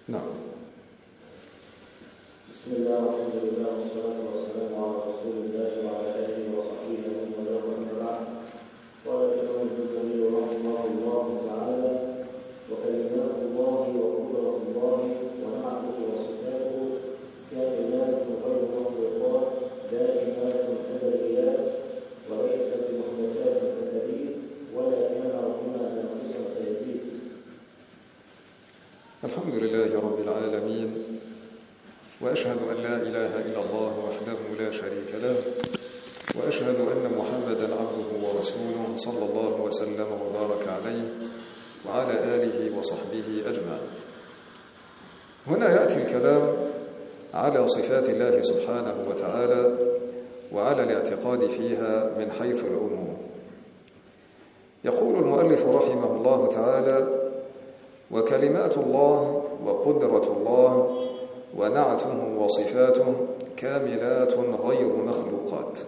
نعم. بسم الله والحمد لله والصلاة والسلام على رسول الله وعلى آله وصحبه ومن والاه أما بعد. قال الإمام الجزري رحمه الله تعالى: وكلمات الله وقدرة الله ونعته وصفاته كائنات غير مخلوقات دائمات أبديات وليست بمحدثات فتبيد ولا كان ربنا ناقصا فيزيد. الحمد لله رب العالمين، وأشهد أن لا إله إلا الله وحده لا شريك له، وأشهد أن محمدا عبده ورسوله صلى الله وسلم وبارك عليه وعلى آله وصحبه أجمعين. هنا يأتي الكلام على صفات الله سبحانه وتعالى وعلى الاعتقاد فيها من حيث العموم. يقول المؤلف رحمه الله تعالى: وكلمات الله وقدرة الله ونعته وصفاته كاملات غير مخلوقات.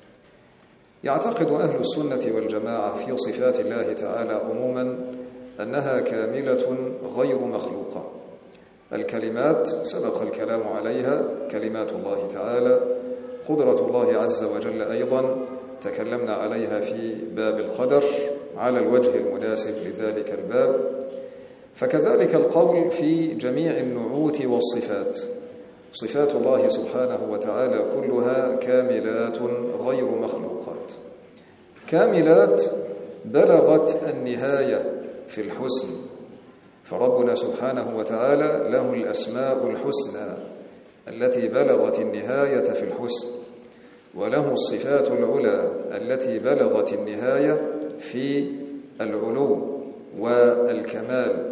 يعتقد أهل السنة والجماعة في صفات الله تعالى عموما أنها كاملة غير مخلوقة. الكلمات سبق الكلام عليها، كلمات الله تعالى، قدرة الله عز وجل أيضا تكلمنا عليها في باب القدر على الوجه المناسب لذلك الباب. فكذلك القول في جميع النعوت والصفات. صفات الله سبحانه وتعالى كلها كاملات غير مخلوقات، كاملات بلغت النهاية في الحسن. فربنا سبحانه وتعالى له الأسماء الحسنى التي بلغت النهاية في الحسن، وله الصفات العلى التي بلغت النهاية في العلو والكمال.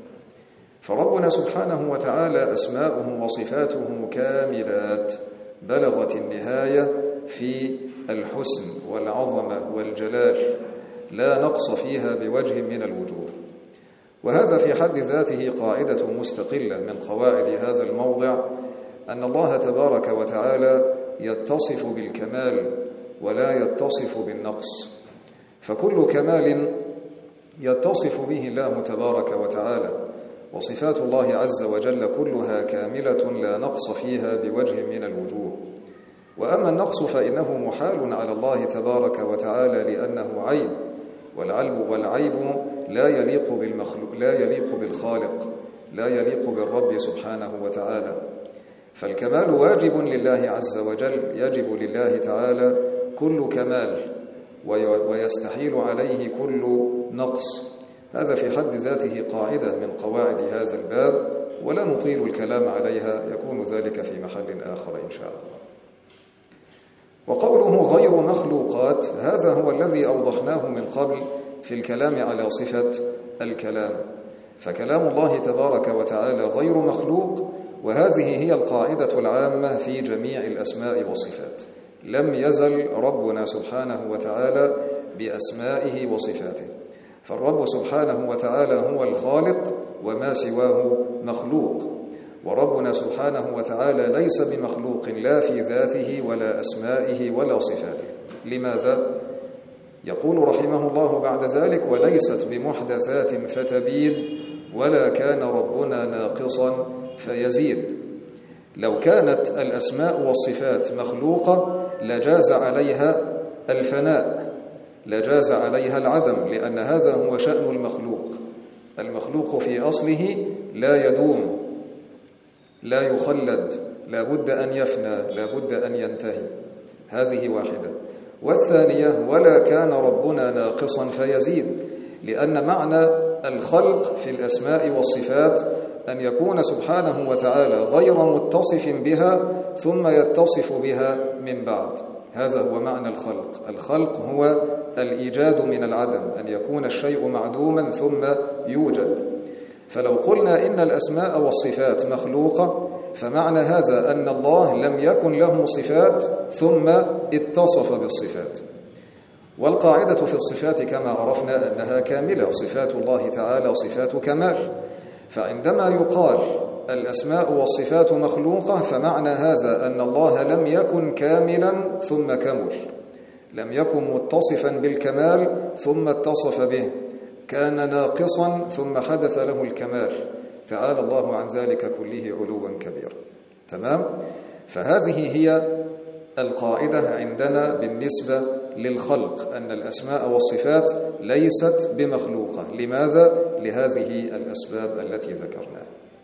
فربنا سبحانه وتعالى أسماؤه وصفاته كاملات بلغت النهاية في الحسن والعظمة والجلال، لا نقص فيها بوجه من الوجوه. وهذا في حد ذاته قاعدة مستقلة من قواعد هذا الموضع، أن الله تبارك وتعالى يتصف بالكمال ولا يتصف بالنقص. فكل كمال يتصف به الله تبارك وتعالى، وصفات الله عز وجل كلها كاملة لا نقص فيها بوجه من الوجوه. وأما النقص فإنه محال على الله تبارك وتعالى لأنه عيب، والعيب لا يليق بالخالق، لا يليق بالرب سبحانه وتعالى. فالكمال واجب لله عز وجل، يجب لله تعالى كل كمال ويستحيل عليه كل نقص. هذا في حد ذاته قاعدة من قواعد هذا الباب، ولا نطيل الكلام عليها، يكون ذلك في محل آخر إن شاء الله. وقوله غير مخلوقات هذا هو الذي أوضحناه من قبل في الكلام على صفة الكلام. فكلام الله تبارك وتعالى غير مخلوق، وهذه هي القاعدة العامة في جميع الأسماء والصفات. لم يزل ربنا سبحانه وتعالى بأسمائه وصفاته. فالرب سبحانه وتعالى هو الخالق وما سواه مخلوق، وربنا سبحانه وتعالى ليس بمخلوق لا في ذاته ولا أسمائه ولا صفاته. لماذا؟ يقول رحمه الله بعد ذلك: وليست بمحدثات فتبيد ولا كان ربنا ناقصا فيزيد. لو كانت الأسماء والصفات مخلوقة لجاز عليها الفناء، لجاز عليها العدم، لأن هذا هو شأن المخلوق. المخلوق في أصله لا يدوم، لا يخلد، لا بد أن يفنى، لا بد أن ينتهي. هذه واحدة. والثانية: ولا كان ربنا ناقصا فيزيد، لأن معنى الخلق في الأسماء والصفات أن يكون سبحانه وتعالى غير متصف بها ثم يتصف بها من بعد. هذا هو معنى الخلق. الخلق هو الإيجاد من العدم، أن يكون الشيء معدوما ثم يوجد. فلو قلنا إن الأسماء والصفات مخلوقة فمعنى هذا أن الله لم يكن له صفات ثم اتصف بالصفات. والقاعدة في الصفات كما عرفنا أنها كاملة، صفات الله تعالى صفات كمال. فعندما يقال الأسماء والصفات مخلوقة فمعنى هذا أن الله لم يكن كاملا ثم كمل، لم يكن متصفا بالكمال ثم اتصف به، كان ناقصا ثم حدث له الكمال، تعالى الله عن ذلك كله علوا كبيرا. تمام؟ فهذه هي القاعدة عندنا بالنسبة للخلق، أن الأسماء والصفات ليست بمخلوقة. لماذا؟ لهذه الأسباب التي ذكرناها.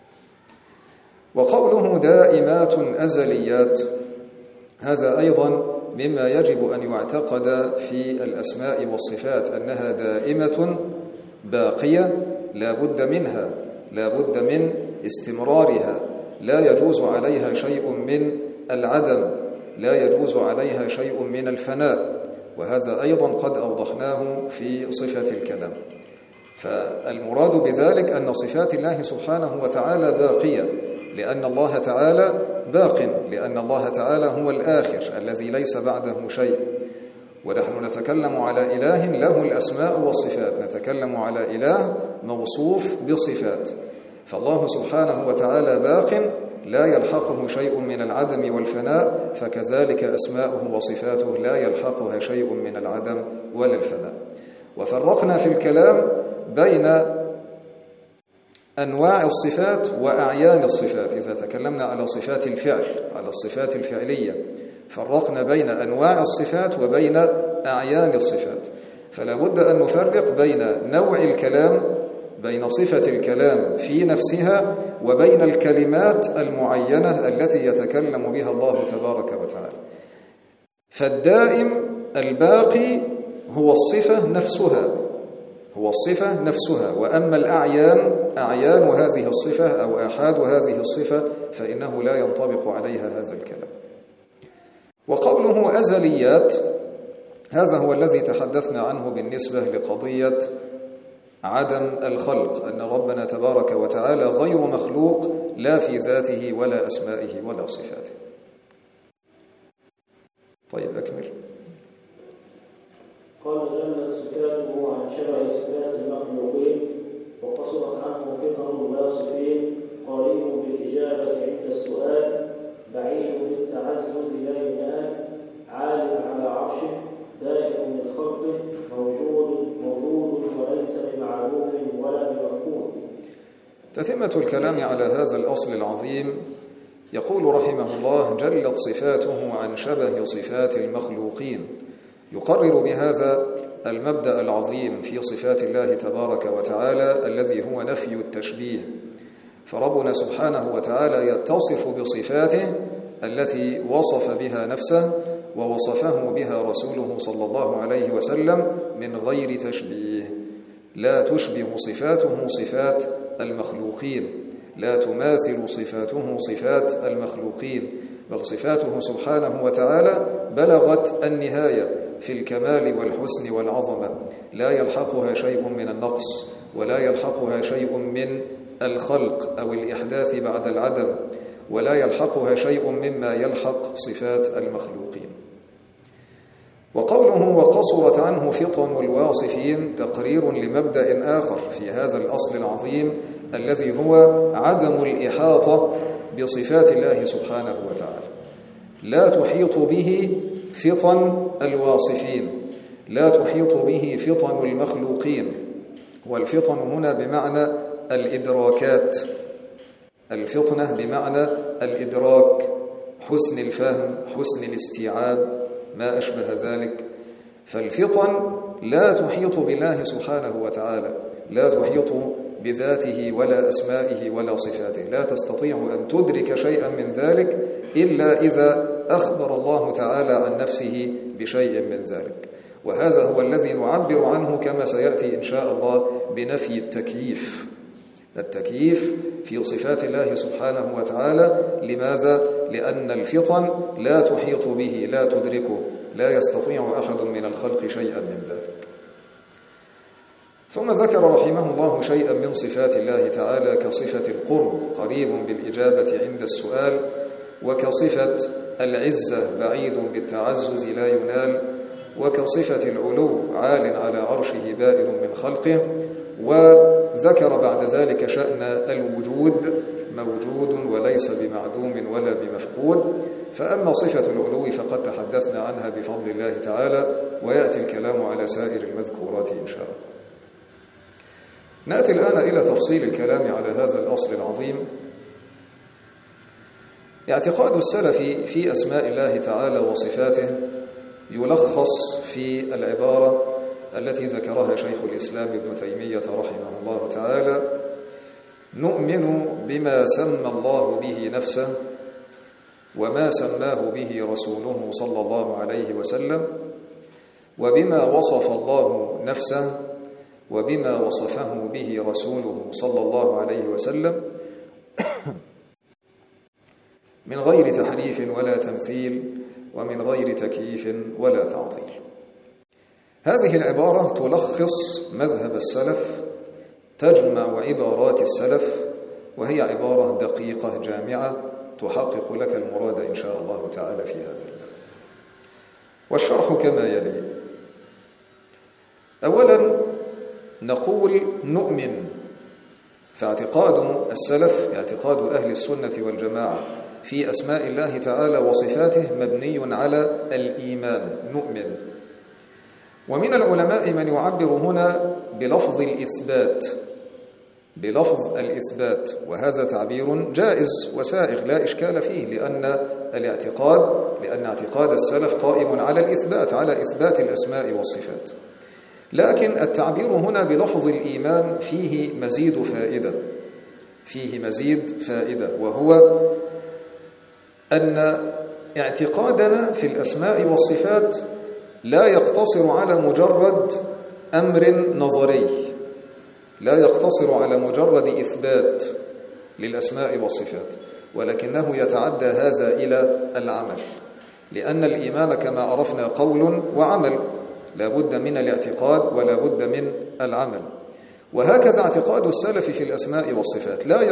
وقوله دائمات أزليات، هذا أيضا مما يجب أن يعتقد في الأسماء والصفات، أنها دائمة باقية لا بد منها، لا بد من استمرارها، لا يجوز عليها شيء من العدم، لا يجوز عليها شيء من الفناء. وهذا أيضا قد أوضحناه في صفة الكلام. فالمراد بذلك أن صفات الله سبحانه وتعالى باقية، لأن الله تعالى باق، لأن الله تعالى هو الآخر الذي ليس بعده شيء. ونحن نتكلم على إله له الأسماء والصفات، نتكلم على إله موصوف بصفات. فالله سبحانه وتعالى باق لا يلحقه شيء من العدم والفناء، فكذلك أسماؤه وصفاته لا يلحقها شيء من العدم ولا الفناء. وفرقنا في الكلام بين أنواع الصفات وأعيان الصفات. إذا تكلمنا على صفات الفعل، على الصفات الفعلية، فرقنا بين أنواع الصفات وبين أعيان الصفات. فلا بد أن نفرق بين نوع الكلام، بين صفة الكلام في نفسها، وبين الكلمات المعينة التي يتكلم بها الله تبارك وتعالى. فالدائم الباقي هو الصفة نفسها، هو الصفة نفسها. وأما الأعيان، أعيان هذه الصفة أو آحاد هذه الصفة، فإنه لا ينطبق عليها هذا الكلام. وقوله أزليات، هذا هو الذي تحدثنا عنه بالنسبة لقضية عدم الخلق، أن ربنا تبارك وتعالى غير مخلوق لا في ذاته ولا أسمائه ولا صفاته. طيب أكمل. قال جلت صفاته عن شبه صفات المخلوقين، وقصرت عنه فطن الواصفين، قريب بالإجابة عند السؤال، بعيد بالتعزز لا ينال، عال على عرشه، دائم من خلقه، موجود وليس بمعلوم ولا بمفقود. تتمة الكلام على هذا الأصل العظيم. يقول رحمه الله: جلت صفاته عن شبه صفات المخلوقين. يقرر بهذا المبدأ العظيم في صفات الله تبارك وتعالى الذي هو نفي التشبيه. فربنا سبحانه وتعالى يتصف بصفاته التي وصف بها نفسه ووصفه بها رسوله صلى الله عليه وسلم من غير تشبيه. لا تشبه صفاته صفات المخلوقين، لا تماثل صفاته صفات المخلوقين، بل صفاته سبحانه وتعالى بلغت النهاية في الكمال والحسن والعظمة، لا يلحقها شيء من النقص، ولا يلحقها شيء من الخلق أو الإحداث بعد العدم، ولا يلحقها شيء مما يلحق صفات المخلوقين. وقوله وقصرت عنه فطن الواصفين تقرير لمبدأ آخر في هذا الأصل العظيم الذي هو عدم الإحاطة بصفات الله سبحانه وتعالى. لا تحيط به فطن الواصفين، لا تحيط به فطن المخلوقين. والفطن هنا بمعنى الإدراكات، الفطنة بمعنى الإدراك، حسن الفهم، حسن الاستيعاب، ما أشبه ذلك. فالفطن لا تحيط بالله سبحانه وتعالى، لا تحيط بذاته ولا أسمائه ولا صفاته، لا تستطيع أن تدرك شيئا من ذلك إلا إذا أخبر الله تعالى عن نفسه بشيء من ذلك. وهذا هو الذي نعبر عنه كما سيأتي إن شاء الله بنفي التكييف. التكييف في صفات الله سبحانه وتعالى. لماذا؟ لأن الفطن لا تحيط به، لا تدركه، لا يستطيع أحد من الخلق شيئا من ذلك. ثم ذكر رحمه الله شيئا من صفات الله تعالى كصفة القرب قريب بالإجابة عند السؤال، وكصفة العزة بعيد بالتعزز لا ينال، وكصفة العلو عال على عرشه بائن من خلقه. وذكر بعد ذلك شأن الوجود موجود وليس بمعدوم ولا بمفقود. فأما صفة العلو فقد تحدثنا عنها بفضل الله تعالى، ويأتي الكلام على سائر المذكورات إن شاء الله. نأتي الآن إلى تفصيل الكلام على هذا الأصل العظيم. اعتقاد السلف في أسماء الله تعالى وصفاته يلخص في العبارة التي ذكرها شيخ الإسلام ابن تيمية رحمه الله تعالى: نؤمن بما سمى الله به نفسه وما سماه به رسوله صلى الله عليه وسلم، وبما وصف الله نفسه وبما وصفه به رسوله صلى الله عليه وسلم من غير تحريف ولا تمثيل ومن غير تكييف ولا تعطيل. هذه العبارة تلخص مذهب السلف، تجمع عبارات السلف، وهي عبارة دقيقة جامعة تحقق لك المراد إن شاء الله تعالى في هذا الباب. والشرح كما يلي: أولا نقول نؤمن، فاعتقاد السلف اعتقاد أهل السنة والجماعة في أسماء الله تعالى وصفاته مبني على الإيمان، نؤمن. ومن العلماء من يعبر هنا بلفظ الإثبات، وهذا تعبير جائز وسائغ لا إشكال فيه، لأن اعتقاد السلف قائم على الإثبات، على إثبات الأسماء والصفات. لكن التعبير هنا بلفظ الإيمان فيه مزيد فائدة، وهو أن اعتقادنا في الأسماء والصفات لا يقتصر على مجرد أمر نظري، لا يقتصر على مجرد إثبات للأسماء والصفات، ولكنه يتعدى هذا إلى العمل، لأن الإيمان كما عرفنا قول وعمل، لا بد من الاعتقاد ولا بد من العمل. وهكذا اعتقاد السلف في الأسماء والصفات لا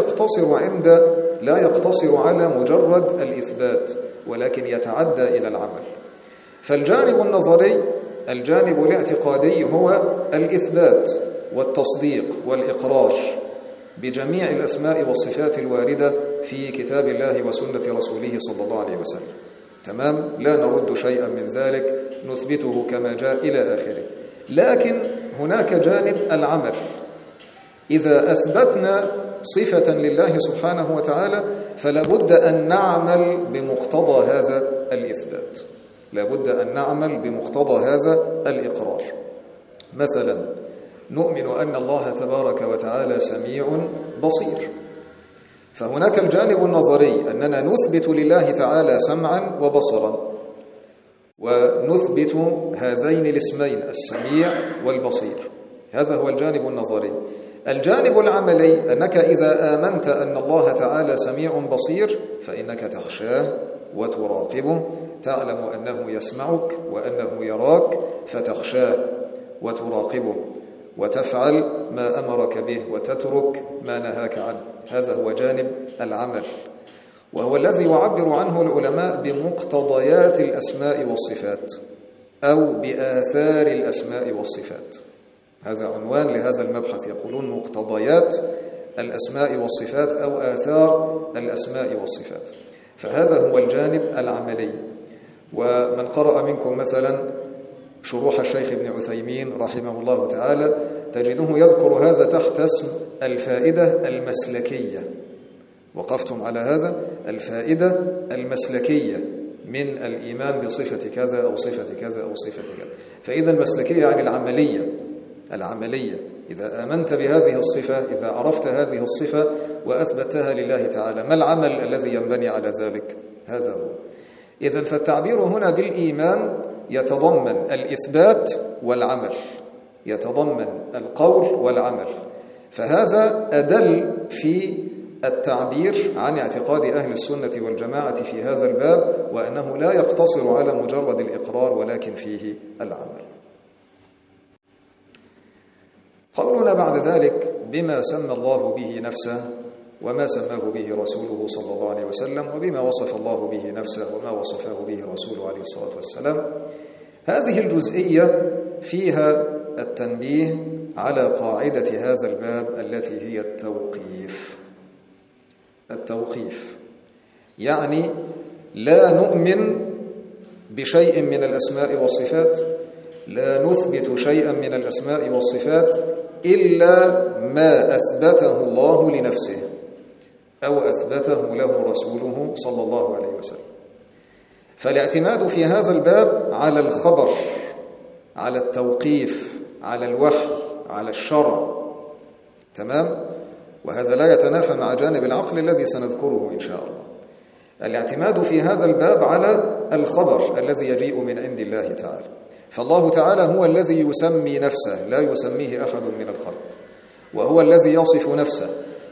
يقتصر على مجرد الإثبات، ولكن يتعدى إلى العمل. فالجانب النظري، الجانب الاعتقادي، هو الإثبات والتصديق والإقرار بجميع الأسماء والصفات الواردة في كتاب الله وسنة رسوله صلى الله عليه وسلم. تمام؟ لا نرد شيئا من ذلك، نثبته كما جاء إلى آخره. لكن هناك جانب العمل. إذا أثبتنا صفة لله سبحانه وتعالى فلا بد أن نعمل بمقتضى هذا الإثبات، لا بد أن نعمل بمقتضى هذا الإقرار. مثلا نؤمن أن الله تبارك وتعالى سميع بصير، فهناك الجانب النظري أننا نثبت لله تعالى سمعا وبصرا، ونثبت هذين الاسمين السميع والبصير، هذا هو الجانب النظري. الجانب العملي أنك إذا آمنت أن الله تعالى سميع بصير فإنك تخشاه وتراقبه، تعلم أنه يسمعك وأنه يراك، فتخشاه وتراقبه وتفعل ما أمرك به وتترك ما نهاك عنه. هذا هو جانب العمل، وهو الذي يعبر عنه العلماء بمقتضيات الأسماء والصفات أو بآثار الأسماء والصفات. هذا عنوان لهذا المبحث، يقولون مقتضيات الأسماء والصفات أو آثار الأسماء والصفات. فهذا هو الجانب العملي. ومن قرأ منكم مثلا شروح الشيخ ابن عثيمين رحمه الله تعالى تجده يذكر هذا تحت اسم الفائدة المسلكية. وقفتم على هذا، الفائدة المسلكية من الإيمان بصفة كذا أو صفة كذا أو صفة كذا. فإذا المسلكية يعني العملية. إذا آمنت بهذه الصفة، إذا عرفت هذه الصفة وأثبتها لله تعالى، ما العمل الذي ينبني على ذلك؟ هذا هو. إذن فالتعبير هنا بالإيمان يتضمن الإثبات والعمل، يتضمن القول والعمل. فهذا أدل في التعبير عن اعتقاد أهل السنة والجماعة في هذا الباب، وأنه لا يقتصر على مجرد الإقرار ولكن فيه العمل. قولنا بعد ذلك بما سمى الله به نفسه وما سماه به رسوله صلى الله عليه وسلم، وبما وصف الله به نفسه وما وصفه به رسوله عليه الصلاة والسلام، هذه الجزئية فيها التنبيه على قاعدة هذا الباب التي هي التوقيف. يعني لا نؤمن بشيء من الأسماء والصفات، لا نثبت شيئا من الأسماء والصفات إلا ما أثبته الله لنفسه أو أثبته له رسوله صلى الله عليه وسلم. فالاعتماد في هذا الباب على الخبر، على التوقيف، على الوحي، على الشرع. تمام؟ وهذا لا يتنافى مع جانب العقل الذي سنذكره إن شاء الله. الاعتماد في هذا الباب على الخبر الذي يجيء من عند الله تعالى. فالله تعالى هو الذي يسمي نفسه، لا يسميه أحد من الخلق، وهو الذي يصف نفسه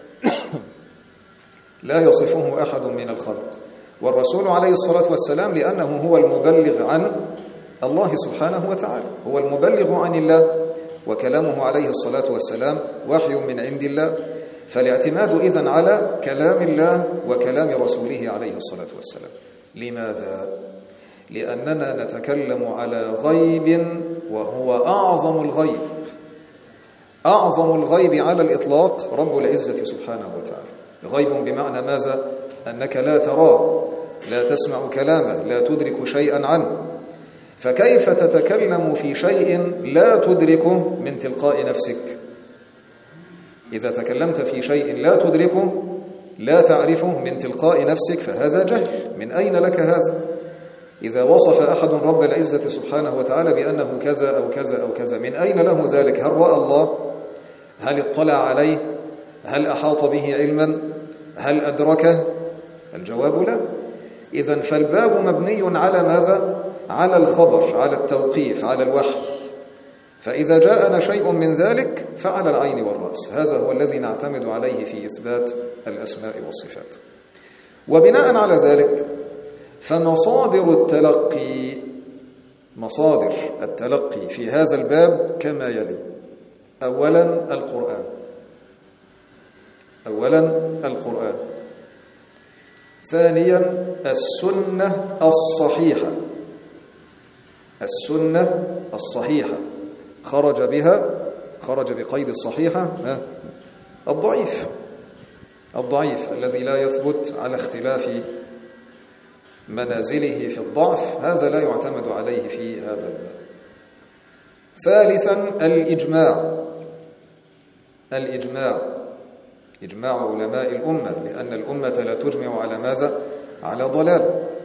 لا يصفه أحد من الخلق. والرسول عليه الصلاة والسلام لأنه هو المبلغ عن الله سبحانه وتعالى، هو المبلغ عن الله، وكلامه عليه الصلاة والسلام وحي من عند الله. فالاعتماد إذن على كلام الله وكلام رسوله عليه الصلاة والسلام. لماذا؟ لأننا نتكلم على غيب وهو أعظم الغيب. أعظم الغيب على الإطلاق رب العزة سبحانه وتعالى. غيب بمعنى ماذا؟ أنك لا تراه، لا تسمع كلامه، لا تدرك شيئا عنه. فكيف تتكلم في شيء لا تدركه من تلقاء نفسك؟ إذا تكلمت في شيء لا تدركه، لا تعرفه من تلقاء نفسك، فهذا جهل. من أين لك هذا؟ إذا وصف أحد رب العزة سبحانه وتعالى بأنه كذا أو كذا أو كذا، من أين له ذلك؟ هل رأى الله؟ هل اطلع عليه؟ هل أحاط به علما؟ هل أدركه؟ الجواب لا. إذن فالباب مبني على ماذا؟ على الخبر، على التوقيف، على الوحي. فإذا جاءنا شيء من ذلك فعلى العين والرأس. هذا هو الذي نعتمد عليه في إثبات الأسماء والصفات. وبناء على ذلك فمصادر التلقي، مصادر التلقي في هذا الباب كما يلي: أولا القرآن، أولا القرآن. ثانيا السنة الصحيحة، السنة الصحيحة خرج بها، خرج بقيد الصحيحة الضعيف، الضعيف الذي لا يثبت على اختلاف منازله في الضعف، هذا لا يعتمد عليه في هذا الباب. ثالثا الإجماع، الإجماع، إجماع علماء الأمة، لأن الأمة لا تجمع على ماذا؟ على ضلال.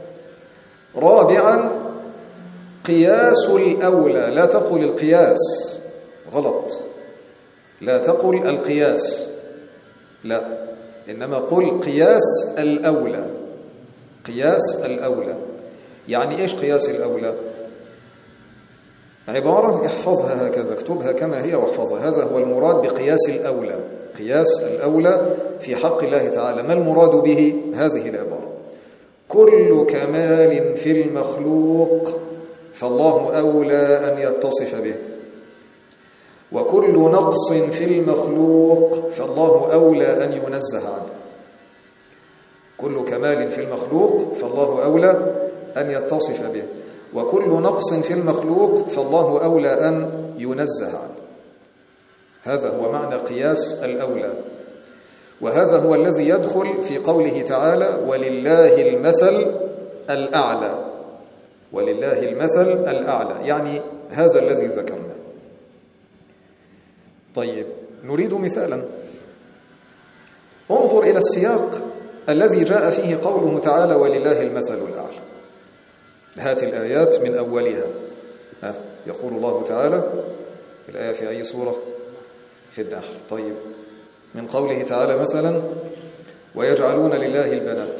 رابعا قياس الأولى، لا تقل القياس، غلط، لا تقل القياس، لا، إنما قل قياس الأولى، قياس الأولى. يعني إيش قياس الأولى؟ عبارة احفظها هكذا، اكتبها كما هي واحفظها. هذا هو المراد بقياس الأولى، قياس الأولى في حق الله تعالى. ما المراد به؟ هذه العبارة: كل كمال في المخلوق فالله أولى أن يتصف به، وكل نقص في المخلوق فالله أولى أن ينزه عنه. كل كمال في المخلوق فالله أولى أن يتصف به، وكل نقص في المخلوق فالله أولى أن ينزه عنه. هذا هو معنى قياس الأولى، وهذا هو الذي يدخل في قوله تعالى: ولله المثل الأعلى. ولله المثل الأعلى، يعني هذا الذي ذكرناه. طيب، نريد مثالا. انظر إلى السياق الذي جاء فيه قوله تعالى: ولله المثل الأعلى. هات الآيات من أولها. يقول الله تعالى، الآية في أي سورة؟ في النحل. طيب، من قوله تعالى مثلا: ويجعلون لله البنات،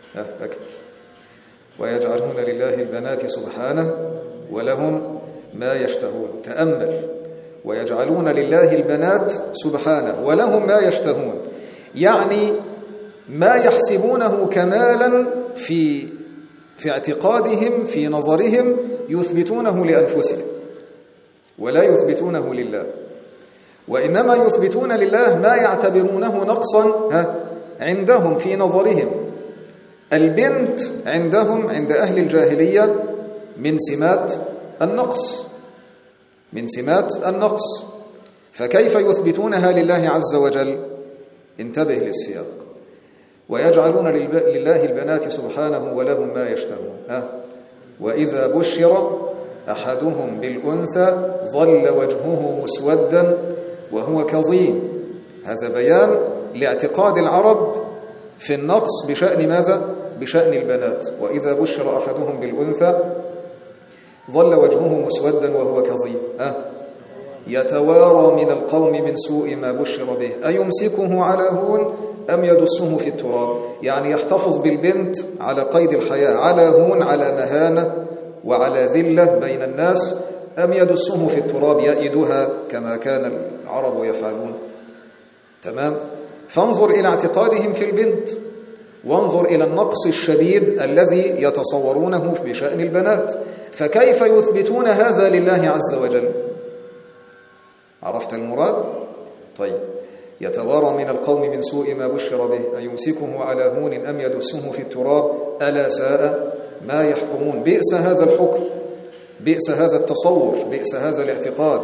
ويجعلون لله البنات سبحانه ولهم ما يشتهون. تأمل: ويجعلون لله البنات سبحانه ولهم ما يشتهون، يعني ما يحسبونه كمالا في اعتقادهم، في نظرهم، يثبتونه لأنفسهم ولا يثبتونه لله، وإنما يثبتون لله ما يعتبرونه نقصا عندهم في نظرهم. البنت عندهم، عند أهل الجاهلية، من سمات النقص، من سمات النقص، فكيف يثبتونها لله عز وجل؟ انتبه للسياق: ويجعلون لله البنات سبحانه ولهم ما يشتهون. وإذا بشر أحدهم بالأنثى ظل وجهه مسودا وهو كظيم. هذا بيان لاعتقاد العرب في النقص بشأن ماذا؟ بشأن البنات. وإذا بشر أحدهم بالأنثى ظل وجهه مسودا وهو كظيم يتوارى من القوم من سوء ما بشر به أيمسكه على هون أم يدسه في التراب. يعني يحتفظ بالبنت على قيد الحياة على هون، على مهانة وعلى ذلة بين الناس، أم يدسه في التراب يئدها كما كان العرب يفعلون. تمام؟ فانظر إلى اعتقادهم في البنت، وانظر إلى النقص الشديد الذي يتصورونه بشأن البنات، فكيف يثبتون هذا لله عز وجل؟ عرفت المراد؟ طيب، يتوارى من القوم من سوء ما بشر به أيمسكه على هون أم يدسه في التراب ألا ساء ما يحكمون. بئس هذا الحكم، بئس هذا التصور، بئس هذا الاعتقاد.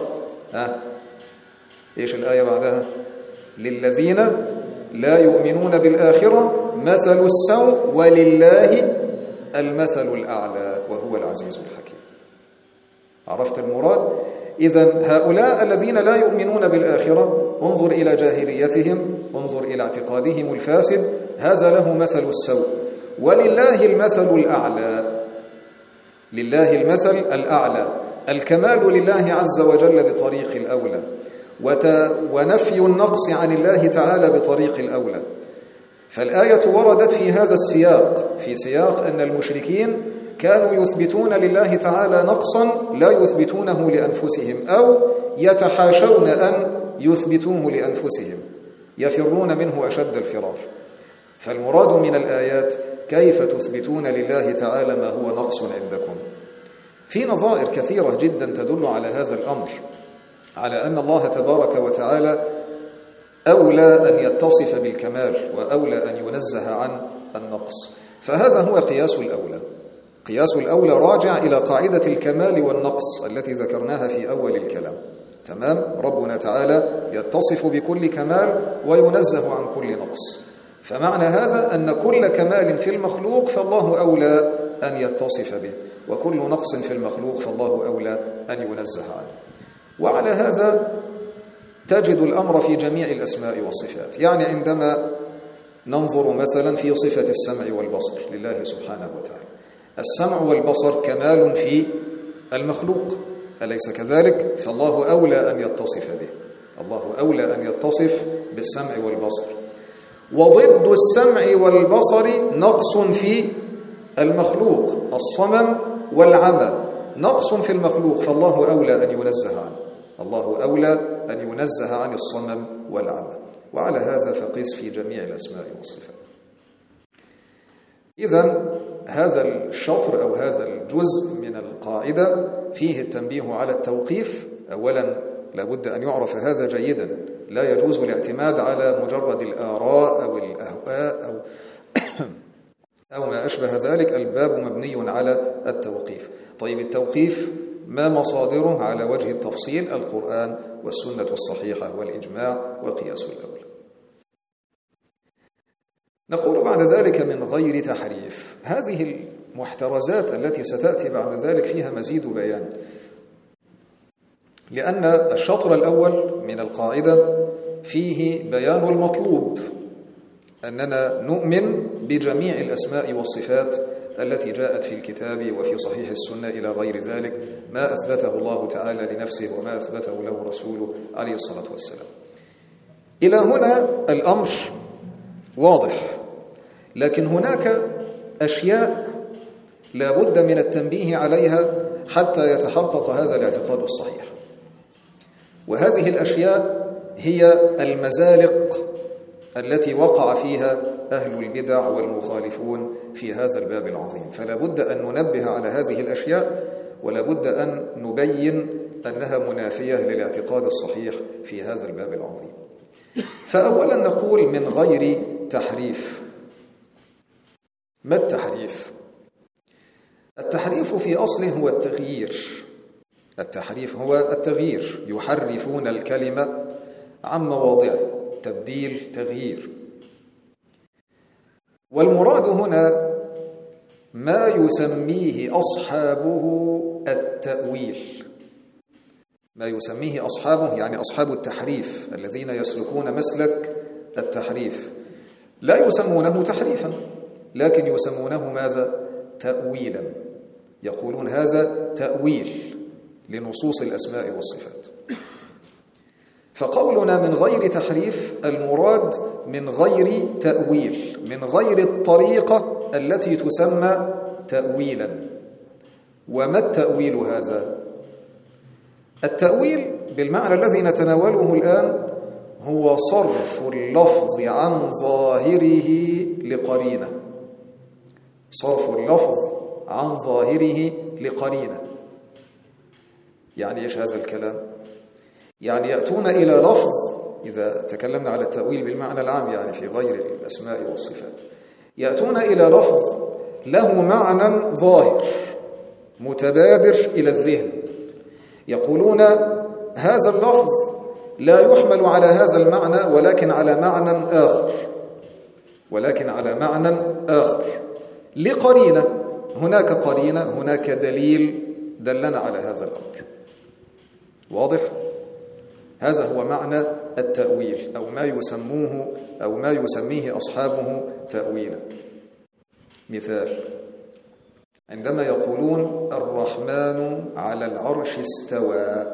إيش الآية بعدها؟ للذين لا يؤمنون بالآخرة مثل السوء ولله المثل الأعلى وهو العزيز الحكيم. عرفت المراد؟ إذن هؤلاء الذين لا يؤمنون بالآخرة انظر إلى جاهليتهم، انظر إلى اعتقادهم الفاسد، هذا له مثل السوء، ولله المثل الأعلى. لله المثل الأعلى، الكمال لله عز وجل بطريق الأولى، ونفي النقص عن الله تعالى بطريق الأولى. فالآية وردت في هذا السياق، في سياق أن المشركين كانوا يثبتون لله تعالى نقصا لا يثبتونه لأنفسهم، أو يتحاشون أن يثبتوه لأنفسهم، يفرون منه أشد الفرار. فالمراد من الآيات كيف تثبتون لله تعالى ما هو نقص عندكم؟ في نظائر كثيرة جدا تدل على هذا الأمر، على أن الله تبارك وتعالى أولى أن يتصف بالكمال وأولى أن ينزه عن النقص. فهذا هو قياس الأولى. قياس الأولى راجع إلى قاعدة الكمال والنقص التي ذكرناها في أول الكلام. تمام؟ ربنا تعالى يتصف بكل كمال وينزه عن كل نقص. فمعنى هذا أن كل كمال في المخلوق فالله أولى أن يتصف به، وكل نقص في المخلوق فالله أولى أن ينزه عنه. وعلى هذا تجد الأمر في جميع الأسماء والصفات. يعني عندما ننظر مثلا في صفة السمع والبصر لله سبحانه وتعالى، السمع والبصر كمال في المخلوق، أليس كذلك؟ فالله أولى أن يتصف به، الله أولى أن يتصف بالسمع والبصر. وضد السمع والبصر نقص في المخلوق، الصمم والعمى، نقص في المخلوق، فالله أولى أن ينزه عنه، الله أولى أن ينزه عن الصمم والعمى. وعلى هذا فقس في جميع الأسماء والصفات. إذن هذا الشطر أو هذا الجزء من القاعدة فيه التنبيه على التوقيف. أولا لابد أن يعرف هذا جيدا، لا يجوز الاعتماد على مجرد الآراء أو الأهواء أو ما أشبه ذلك. الباب مبني على التوقيف. طيب، التوقيف ما مصادره على وجه التفصيل؟ القرآن والسنة الصحيحة والإجماع وقياس الأولى. نقول بعد ذلك من غير تحريف. هذه المحترزات التي ستأتي بعد ذلك فيها مزيد بيان، لأن الشطر الأول من القاعدة فيه بيان المطلوب، أننا نؤمن بجميع الأسماء والصفات التي جاءت في الكتاب وفي صحيح السنة إلى غير ذلك، ما أثبته الله تعالى لنفسه وما أثبته له رسوله عليه الصلاة والسلام. إلى هنا الأمر واضح، لكن هناك أشياء لا بد من التنبيه عليها حتى يتحقق هذا الاعتقاد الصحيح. وهذه الأشياء هي المزالق التي وقع فيها أهل البدع والمخالفون في هذا الباب العظيم. فلا بد أن ننبه على هذه الأشياء، ولا بد أن نبين أنها منافية للاعتقاد الصحيح في هذا الباب العظيم. فأولا نقول من غير تحريف. ما التحريف؟ التحريف في أصله هو التغيير. التحريف هو التغيير، يحرفون الكلمة عن مواضعه، تبديل، تغيير. والمراد هنا ما يسميه أصحابه التأويل. ما يسميه أصحابه يعني أصحاب التحريف الذين يسلكون مسلك التحريف لا يسمونه تحريفا، لكن يسمونه ماذا؟ تأويلا. يقولون هذا تأويل لنصوص الأسماء والصفات. فقولنا من غير تحريف المراد من غير تأويل، من غير الطريقة التي تسمى تأويلا. وما التأويل هذا؟ التأويل بالمعنى الذي نتناوله الآن هو صرف اللفظ عن ظاهره لقرينة. صرف اللفظ عن ظاهره لقرينة. يعني إيش هذا الكلام؟ يعني يأتون إلى لفظ، إذا تكلمنا على التأويل بالمعنى العام يعني في غير الأسماء والصفات، يأتون إلى لفظ له معنى ظاهر متبادر إلى الذهن، يقولون هذا اللفظ لا يحمل على هذا المعنى ولكن على معنى آخر، ولكن على معنى آخر لقرينة. هناك قرينة، هناك دليل دلنا على هذا الأمر. واضح؟ هذا هو معنى التأويل، أو ما يسموه أو ما يسميه أصحابه تأويلا. مثال: عندما يقولون الرحمن على العرش استوى،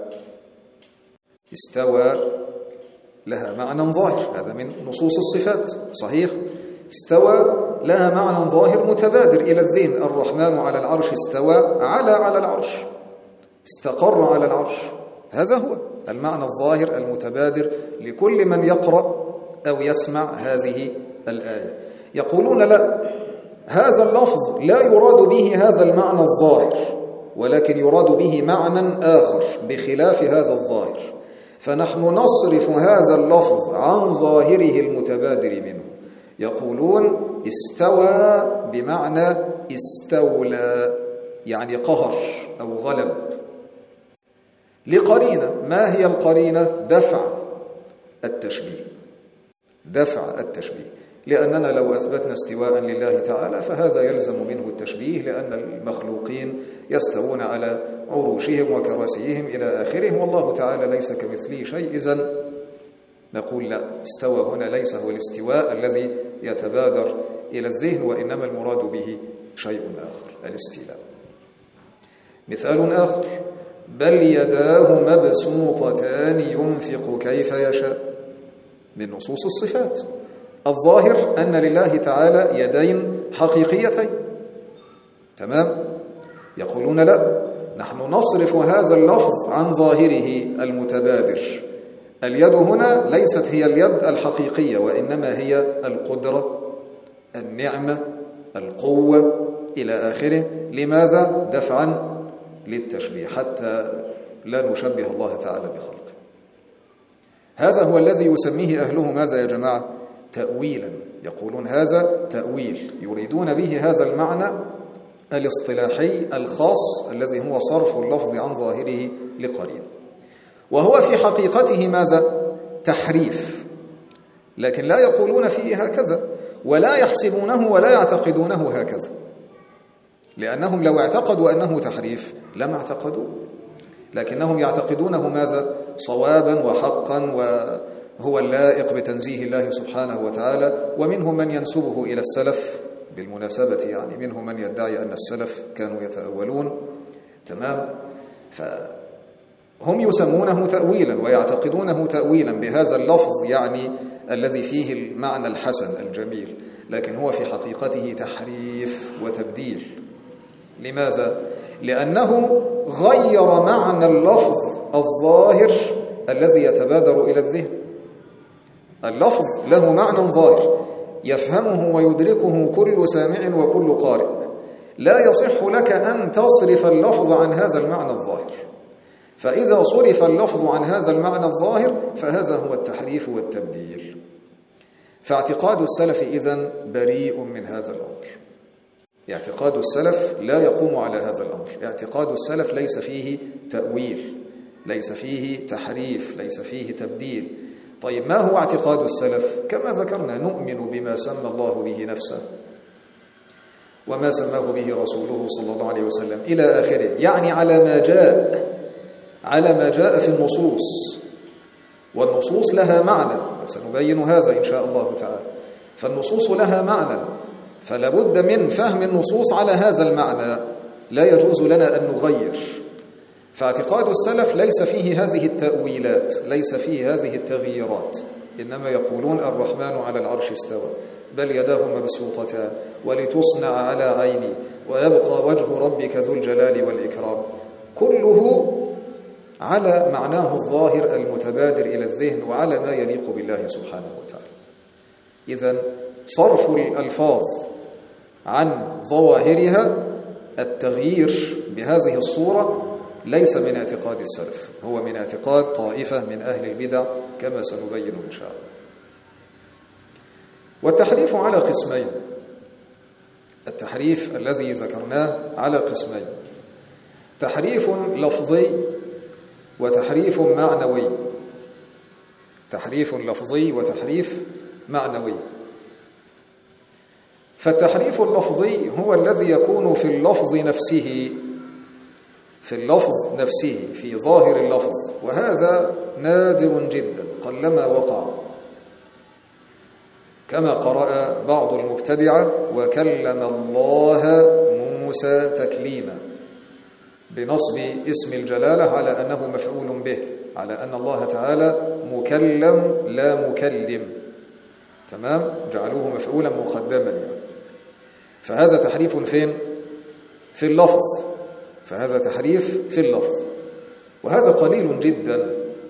استوى لها معنى ظاهر، هذا من نصوص الصفات، صحيح؟ استوى لها معنى ظاهر متبادر إلى الذهن. الرحمن على العرش استوى، على العرش، استقر على العرش. هذا هو المعنى الظاهر المتبادر لكل من يقرأ أو يسمع هذه الآية. يقولون لا، هذا اللفظ لا يراد به هذا المعنى الظاهر، ولكن يراد به معنى آخر بخلاف هذا الظاهر، فنحن نصرف هذا اللفظ عن ظاهره المتبادر منه. يقولون استوى بمعنى استولى، يعني قهر أو غلب، لقرينة. ما هي القرينة؟ دفع التشبيه، دفع التشبيه. لأننا لو أثبتنا استواء لله تعالى فهذا يلزم منه التشبيه، لأن المخلوقين يستوون على عروشهم وكراسيهم إلى آخره، والله تعالى ليس كمثله شيء. إذن نقول لا، استوى هنا ليس هو الاستواء الذي يتبادر إلى الذهن، وإنما المراد به شيء آخر، الاستيلاء. مثال آخر: بل يداه مبسوطتان ينفق كيف يشاء، من نصوص الصفات. الظاهر أن لله تعالى يدين حقيقيتين، تمام؟ يقولون لا، نحن نصرف هذا اللفظ عن ظاهره المتبادر. اليد هنا ليست هي اليد الحقيقية، وإنما هي القدرة، النعمة، القوة إلى آخره. لماذا؟ دفعا للتشبيه، حتى لا نشبه الله تعالى بخلقه. هذا هو الذي يسميه أهله ماذا يا جماعة؟ تأويلا. يقولون هذا تأويل، يريدون به هذا المعنى الاصطلاحي الخاص الذي هو صرف اللفظ عن ظاهره لقرين، وهو في حقيقته ماذا؟ تحريف. لكن لا يقولون فيه هكذا، ولا يحسبونه ولا يعتقدونه هكذا، لأنهم لو اعتقدوا أنه تحريف لما اعتقدوا، لكنهم يعتقدونه ماذا؟ صوابا وحقا، وهو اللائق بتنزيه الله سبحانه وتعالى. ومنهم من ينسبه إلى السلف بالمناسبة، يعني منهم من يدعي أن السلف كانوا يتأولون، تمام؟ فهم يسمونه تأويلا ويعتقدونه تأويلا بهذا اللفظ، يعني الذي فيه المعنى الحسن الجميل، لكن هو في حقيقته تحريف وتبديل. لماذا؟ لأنه غير معنى اللفظ الظاهر الذي يتبادر إلى الذهن. اللفظ له معنى ظاهر يفهمه ويدركه كل سامع وكل قارئ، لا يصح لك أن تصرف اللفظ عن هذا المعنى الظاهر. فإذا صرف اللفظ عن هذا المعنى الظاهر فهذا هو التحريف والتبديل. فاعتقاد السلف إذن بريء من هذا الأمر. اعتقاد السلف لا يقوم على هذا الأمر. اعتقاد السلف ليس فيه تأويل، ليس فيه تحريف، ليس فيه تبديل. طيب ما هو اعتقاد السلف؟ كما ذكرنا، نؤمن بما سمى الله به نفسه وما سماه به رسوله صلى الله عليه وسلم إلى آخره، يعني على ما جاء على ما جاء في النصوص، والنصوص لها معنى، وسنبين هذا إن شاء الله تعالى. فالنصوص لها معنى، فلا بد من فهم النصوص على هذا المعنى، لا يجوز لنا أن نغير. فاعتقاد السلف ليس فيه هذه التأويلات، ليس فيه هذه التغييرات، إنما يقولون الرحمن على العرش استوى، بل يداه مبسوطتان، ولتصنع على عيني، ويبقى وجه ربك ذو الجلال والإكرام. كله على معناه الظاهر المتبادر إلى الذهن، وعلى ما يليق بالله سبحانه وتعالى. إذن صرف الألفاظ عن ظواهرها، التغيير بهذه الصورة، ليس من اعتقاد السلف، هو من اعتقاد طائفة من أهل البدع كما سنبين إن شاء الله. والتحريف على قسمين، التحريف الذي ذكرناه على قسمين: تحريف لفظي وتحريف معنوي. تحريف لفظي وتحريف معنوي. فالتحريف اللفظي هو الذي يكون في اللفظ نفسه، في اللفظ نفسه، في ظاهر اللفظ، وهذا نادر جدا، قلما وقع، كما قرأ بعض المبتدعة: وكلم الله موسى تكليما، بنصب اسم الجلالة على أنه مفعول به، على أن الله تعالى مكلم لا مكلم، تمام، جعلوه مفعولا مقدما يعني. فهذا تحريف فين؟ في اللفظ، فهذا تحريف في اللفظ، وهذا قليل جدا.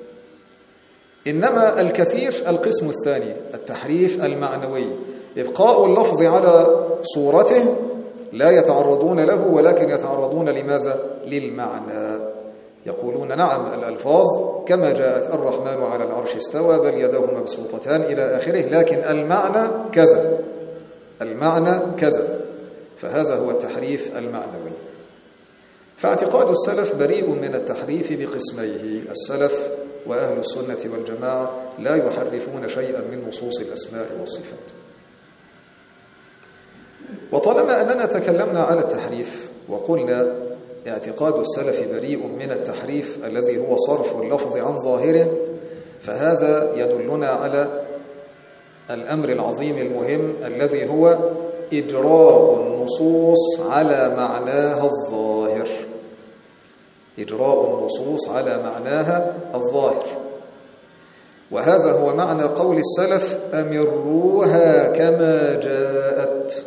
إنما الكثير القسم الثاني، التحريف المعنوي، إبقاء اللفظ على صورته، لا يتعرضون له، ولكن يتعرضون لماذا؟ للمعنى. يقولون نعم الألفاظ كما جاءت: الرحمن على العرش استوى، بل يداه مبسوطتان إلى آخره، لكن المعنى كذا، المعنى كذا. فهذا هو التحريف المعنوي. فاعتقاد السلف بريء من التحريف بقسميه. السلف وأهل السنة والجماعة لا يحرفون شيئا من نصوص الأسماء والصفات. وطالما أننا تكلمنا على التحريف وقلنا اعتقاد السلف بريء من التحريف الذي هو صرف اللفظ عن ظاهره، فهذا يدلنا على الأمر العظيم المهم الذي هو إجراء النصوص على معناها الظاهر. إجراء النصوص على معناها الظاهر، وهذا هو معنى قول السلف: أمروها كما جاءت.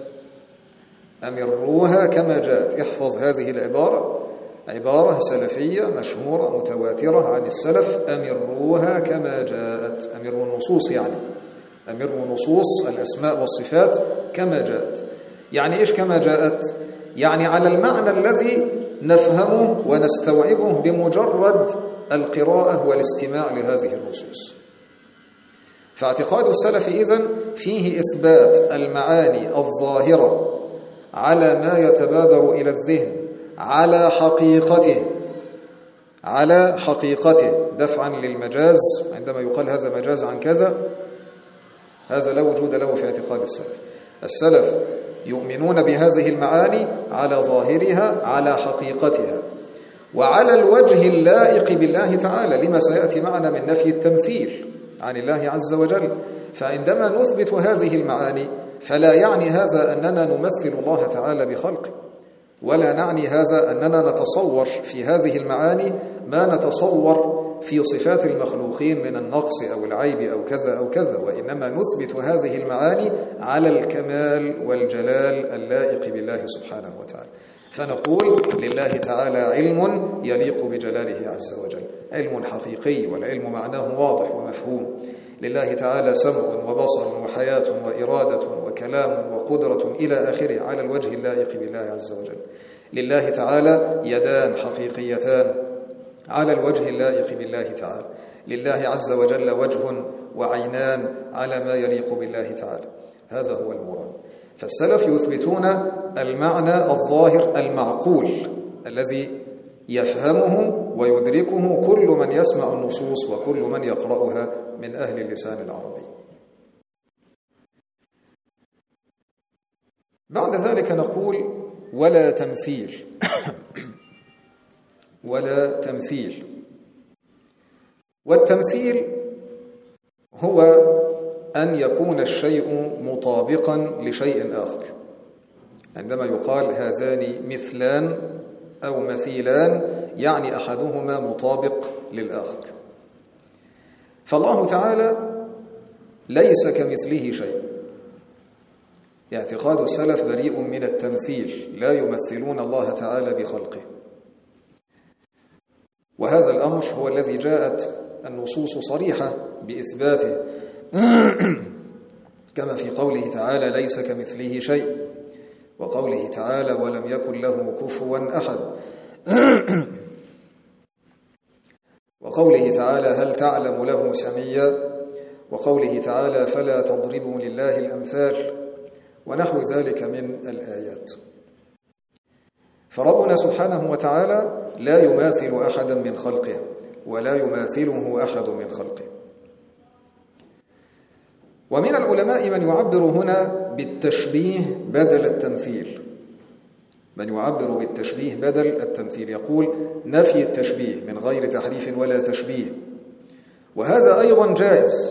أمروها كما جاءت. احفظ هذه العبارة، عبارة سلفية مشهورة متواترة عن السلف: أمروها كما جاءت. أمروا النصوص، يعني أمروا نصوص الأسماء والصفات كما جاءت. يعني إيش كما جاءت؟ يعني على المعنى الذي نفهمه ونستوعبه بمجرد القراءة والاستماع لهذه النصوص. فاعتقاد السلف إذن فيه إثبات المعاني الظاهرة على ما يتبادر إلى الذهن، على حقيقته، على حقيقته، دفعا للمجاز. عندما يقال هذا مجاز عن كذا، هذا لا وجود له في اعتقاد السلف. السلف يؤمنون بهذه المعاني على ظاهرها، على حقيقتها، وعلى الوجه اللائق بالله تعالى، لما سيأتي معنا من نفي التمثيل عن الله عز وجل. فعندما نثبت هذه المعاني فلا يعني هذا أننا نمثل الله تعالى بخلقه، ولا نعني هذا أننا نتصور في هذه المعاني ما نتصور في صفات المخلوقين من النقص أو العيب أو كذا أو كذا، وإنما نثبت هذه المعاني على الكمال والجلال اللائق بالله سبحانه وتعالى. فنقول لله تعالى علم يليق بجلاله عز وجل، علم حقيقي، والعلم معناه واضح ومفهوم. لله تعالى سمع وبصر وحياة وإرادة وكلام وقدرة إلى آخره على الوجه اللائق بالله عز وجل. لله تعالى يدان حقيقيتان على الوجه اللائق بالله تعالى. لله عز وجل وجه وعينان على ما يليق بالله تعالى. هذا هو المراد. فالسلف يثبتون المعنى الظاهر المعقول الذي يفهمه ويدركه كل من يسمع النصوص وكل من يقرأها من أهل اللسان العربي. بعد ذلك نقول: ولا تمثيل. ولا تمثيل. والتمثيل هو أن يكون الشيء مطابقا لشيء آخر. عندما يقال هذان مثلان أو مثيلان يعني أحدهما مطابق للآخر. فالله تعالى ليس كمثله شيء. اعتقاد السلف بريء من التمثيل، لا يمثلون الله تعالى بخلقه. وهذا الأمر هو الذي جاءت النصوص صريحة بإثباته كما في قوله تعالى ليس كمثله شيء، وقوله تعالى ولم يكن له كفوا أحد، وقوله تعالى هل تعلم له سميا، وقوله تعالى فلا تضربوا لله الأمثال، ونحو ذلك من الآيات. فربنا سبحانه وتعالى لا يماثل أحدا من خلقه، ولا يماثله أحد من خلقه. ومن العلماء من يعبر هنا بالتشبيه بدل التمثيل، من يعبر بالتشبيه بدل التمثيل، يقول نفي التشبيه من غير تحريف ولا تشبيه، وهذا أيضا جائز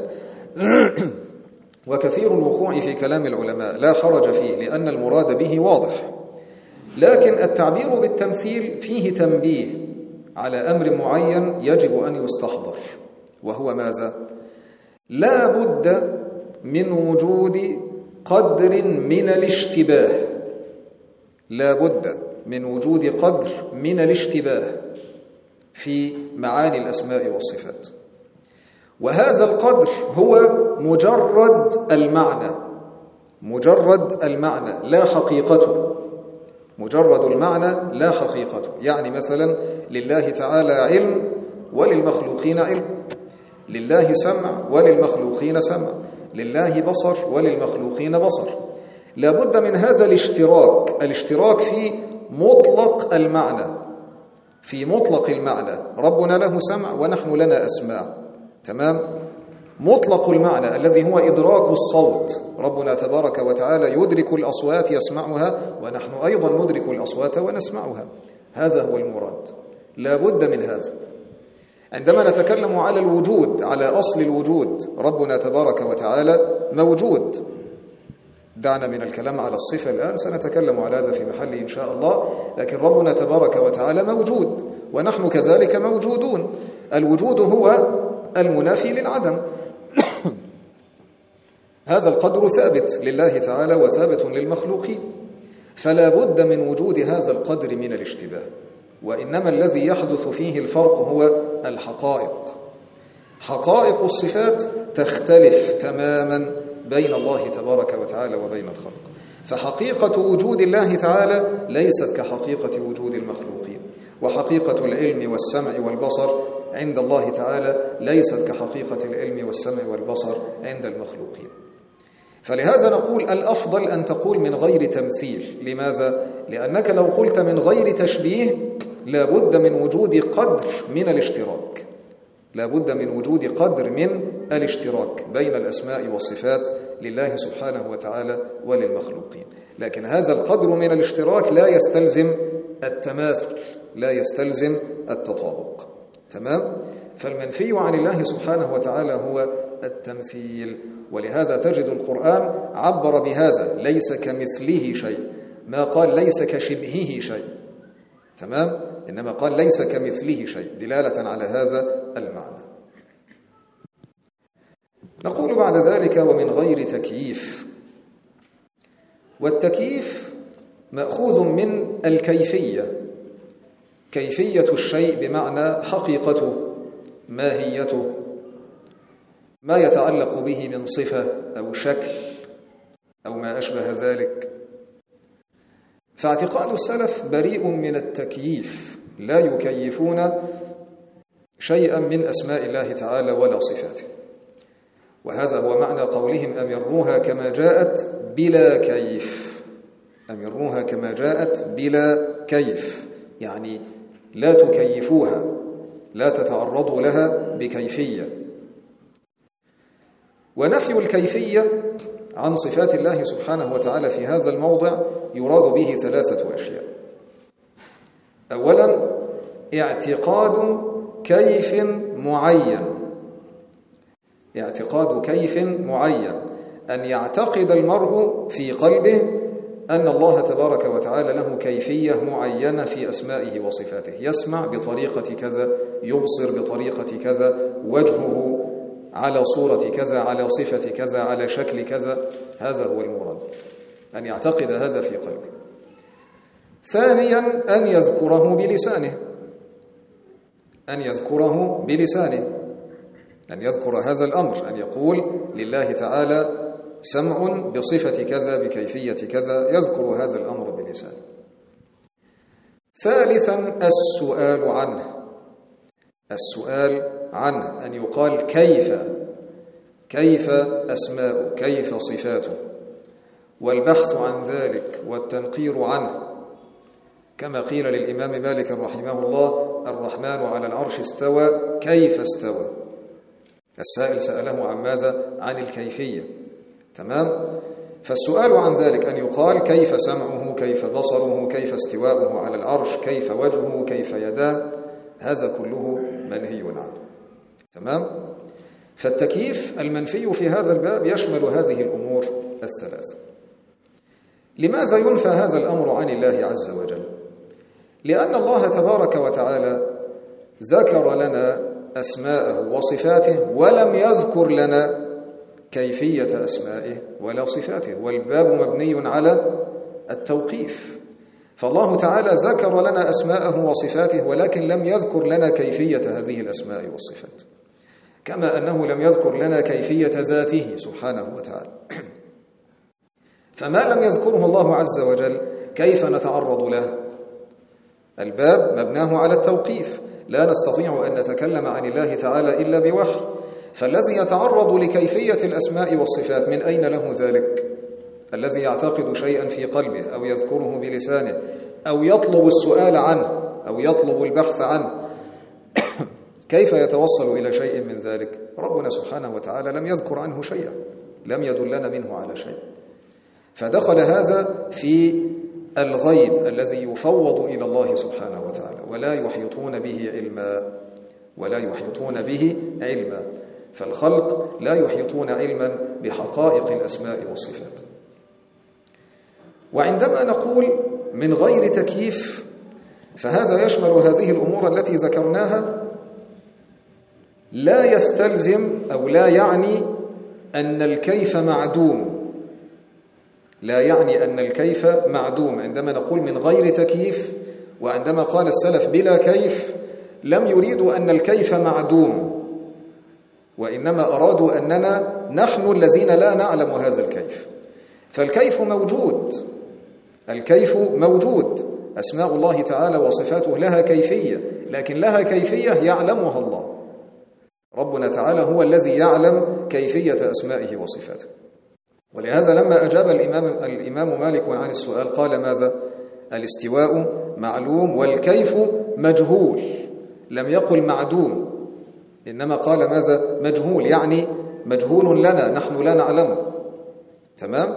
وكثير الوقوع في كلام العلماء لا حرج فيه، لأن المراد به واضح. لكن التعبير بالتمثيل فيه تنبيه على أمر معين يجب أن يستحضر، وهو ماذا؟ لا بد من وجود قدر من الاشتباه، لا بد من وجود قدر من الاشتباه في معاني الأسماء والصفات. وهذا القدر هو مجرد المعنى، مجرد المعنى لا حقيقته، مجرد المعنى لا حقيقته. يعني مثلا لله تعالى علم وللمخلوقين علم، لله سمع وللمخلوقين سمع، لله بصر وللمخلوقين بصر. لابد من هذا الاشتراك في مطلق المعنى، في مطلق المعنى. ربنا له سمع ونحن لنا أسماع، تمام؟ مطلق المعنى الذي هو إدراك الصوت، ربنا تبارك وتعالى يدرك الأصوات يسمعها، ونحن أيضا ندرك الأصوات ونسمعها. هذا هو المراد، لا بد من هذا. عندما نتكلم على الوجود، على أصل الوجود، ربنا تبارك وتعالى موجود. دعنا من الكلام على الصفة الآن، سنتكلم على هذا في محله إن شاء الله. لكن ربنا تبارك وتعالى موجود، ونحن كذلك موجودون. الوجود هو المنافي للعدم. هذا القدر ثابت لله تعالى وثابت للمخلوقين، فلا بد من وجود هذا القدر من الاشتباه. وإنما الذي يحدث فيه الفرق هو الحقائق. حقائق الصفات تختلف تماما بين الله تبارك وتعالى وبين الخلق. فحقيقة وجود الله تعالى ليست كحقيقة وجود المخلوقين، وحقيقة العلم والسمع والبصر عند الله تعالى ليست كحقيقة العلم والسمع والبصر عند المخلوقين. فلهذا نقول الأفضل أن تقول من غير تمثيل. لماذا؟ لأنك لو قلت من غير تشبيه لابد من وجود قدر من الاشتراك، لابد من وجود قدر من الاشتراك بين الأسماء والصفات لله سبحانه وتعالى وللمخلوقين. لكن هذا القدر من الاشتراك لا يستلزم التماثل، لا يستلزم التطابق، تمام؟ فالمنفي عن الله سبحانه وتعالى هو التمثيل. ولهذا تجد القرآن عبر بهذا ليس كمثله شيء، ما قال ليس كشبهه شيء، تمام؟ إنما قال ليس كمثله شيء دلالة على هذا المعنى. نقول بعد ذلك ومن غير تكييف. والتكييف مأخوذ من الكيفية، كيفية الشيء بمعنى حقيقته، ماهيته، ما يتعلق به من صفة أو شكل أو ما أشبه ذلك. فاعتقاد السلف بريء من التكييف، لا يكيفون شيئا من أسماء الله تعالى ولا صفاته. وهذا هو معنى قولهم أمروها كما جاءت بلا كيف، أمروها كما جاءت بلا كيف، يعني لا تكيفوها، لا تتعرضوا لها بكيفية. ونفي الكيفية عن صفات الله سبحانه وتعالى في هذا الموضع يراد به ثلاثة أشياء. أولا اعتقاد كيف معين اعتقاد كيف معين، أن يعتقد المرء في قلبه أن الله تبارك وتعالى له كيفية معينة في أسمائه وصفاته، يسمع بطريقة كذا، يبصر بطريقة كذا، وجهه على صورة كذا، على صفة كذا، على شكل كذا. هذا هو المراد، أن يعتقد هذا في قلبه. ثانيا أن يذكره بلسانه، أن يذكره بلسانه، أن يذكر هذا الأمر، أن يقول لله تعالى سمع بصفة كذا بكيفية كذا، يذكر هذا الأمر بلسانه. ثالثا السؤال عنه، السؤال عنه، أن يقال كيف أسماؤه، كيف صفاته، والبحث عن ذلك والتنقير عنه، كما قيل للإمام مالك رحمه الله: الرحمن على العرش استوى، كيف استوى؟ السائل سأله عن ماذا؟ عن الكيفية. تمام؟ فالسؤال عن ذلك أن يقال كيف سمعه، كيف بصره، كيف استواؤه على العرش، كيف وجهه، كيف يداه، هذا كله منهي عنه. تمام؟ فالتكييف المنفي في هذا الباب يشمل هذه الأمور الثلاث. لماذا ينفى هذا الأمر عن الله عز وجل؟ لأن الله تبارك وتعالى ذكر لنا أسماءه وصفاته ولم يذكر لنا كيفية أسمائه ولا صفاته، والباب مبني على التوقيف. فالله تعالى ذكر لنا أسماءه وصفاته ولكن لم يذكر لنا كيفية هذه الأسماء والصفات، كما أنه لم يذكر لنا كيفية ذاته سبحانه وتعالى. فما لم يذكره الله عز وجل كيف نتعرض له؟ الباب مبناه على التوقيف، لا نستطيع أن نتكلم عن الله تعالى إلا بوحي. فالذي يتعرض لكيفية الأسماء والصفات من أين له ذلك؟ الذي يعتقد شيئا في قلبه أو يذكره بلسانه أو يطلب السؤال عنه أو يطلب البحث عنه، كيف يتوصل إلى شيء من ذلك؟ ربنا سبحانه وتعالى لم يذكر عنه شيئا، لم يدلنا منه على شيء. فدخل هذا في الغيب الذي يفوض إلى الله سبحانه وتعالى، ولا يحيطون به علما، ولا يحيطون به علما. فالخلق لا يحيطون علما بحقائق الأسماء والصفات. وعندما نقول من غير تكييف فهذا يشمل هذه الأمور التي ذكرناها، لا يستلزم أو لا يعني أن الكيف معدوم، لا يعني أن الكيف معدوم. عندما نقول من غير تكييف، وعندما قال السلف بلا كيف، لم يريدوا أن الكيف معدوم، وإنما أرادوا أننا نحن الذين لا نعلم هذا الكيف. فالكيف موجود، الكيف موجود، أسماء الله تعالى وصفاته لها كيفية، لكن لها كيفية يعلمها الله. ربنا تعالى هو الذي يعلم كيفية أسمائه وصفاته. ولهذا لما أجاب الإمام مالك عن السؤال قال ماذا؟ الاستواء معلوم والكيف مجهول. لم يقل معدوم، إنما قال ماذا؟ مجهول، يعني مجهول لنا، نحن لا نعلمه. تمام؟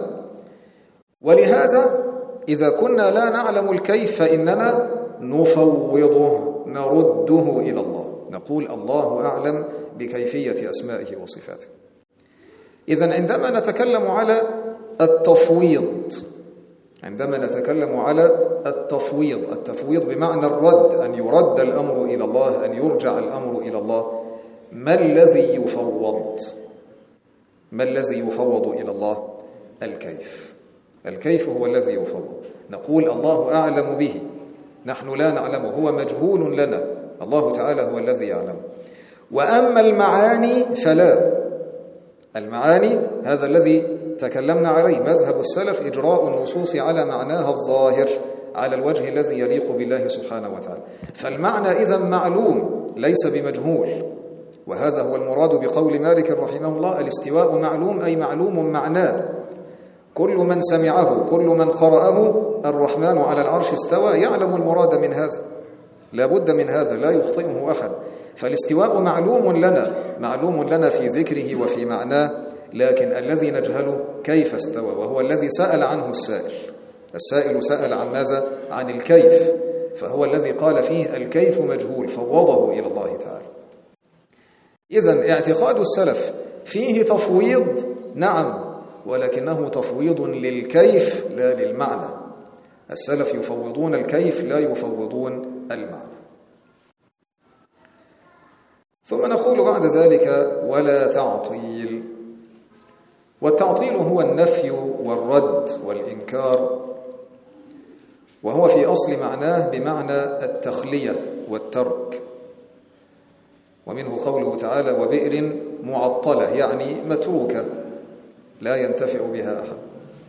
ولهذا إذا كنا لا نعلم الكيف فإننا نفوضه، نرده إلى الله، نقول الله أعلم بكيفية أسمائه وصفاته. إذن عندما نتكلم على التفويض، عندما نتكلم على التفويض بمعنى الرد، أن يرد الأمر إلى الله، أن يرجع الأمر إلى الله. ما الذي يفوض؟ ما الذي يفوض إلى الله؟ الكيف. الكيف هو الذي يفوض. نقول الله أعلم به، نحن لا نعلمه، هو مجهول لنا، الله تعالى هو الذي يعلمه. وأما المعاني فلا. المعاني هذا الذي تكلمنا عليه، مذهب السلف إجراء النصوص على معناها الظاهر على الوجه الذي يليق بالله سبحانه وتعالى. فالمعنى إذن معلوم ليس بمجهول، وهذا هو المراد بقول مالك رحمه الله: الاستواء معلوم، أي معلوم معناه. كل من سمعه، كل من قرأه الرحمن على العرش استوى يعلم المراد من هذا، لا بد من هذا، لا يخطئه أحد. فالاستواء معلوم لنا في ذكره وفي معناه، لكن الذي نجهله كيف استوى، وهو الذي سأل عنه السائل. السائل سأل عن ماذا؟ عن الكيف، فهو الذي قال فيه الكيف مجهول، فوضه إلى الله تعالى. إذن اعتقاد السلف فيه تفويض نعم، ولكنه تفويض للكيف لا للمعنى. السلف يفوضون الكيف لا يفوضون المعنى. ثم نقول بعد ذلك ولا تعطيل. والتعطيل هو النفي والرد والإنكار، وهو في أصل معناه بمعنى التخلية والترك. ومنه قوله تعالى وبئر معطلة، يعني متروكة لا ينتفع بها أحد.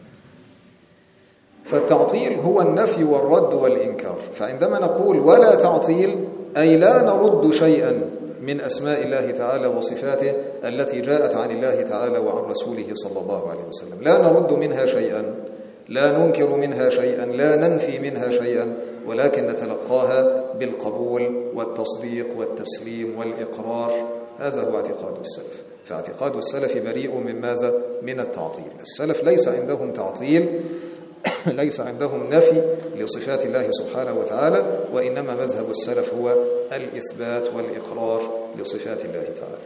فالتعطيل هو النفي والرد والإنكار. فعندما نقول ولا تعطيل أي لا نرد شيئا من أسماء الله تعالى وصفاته التي جاءت عن الله تعالى وعن رسوله صلى الله عليه وسلم، لا نرد منها شيئا، لا ننكر منها شيئا، لا ننفي منها شيئا، ولكن نتلقاها بالقبول والتصديق والتسليم والإقرار. هذا هو اعتقاد السلف. فاعتقاد السلف بريء من ماذا؟ من التعطيل. السلف ليس عندهم تعطيل، ليس عندهم نفي لصفات الله سبحانه وتعالى، وإنما مذهب السلف هو الإثبات والإقرار لصفات الله تعالى.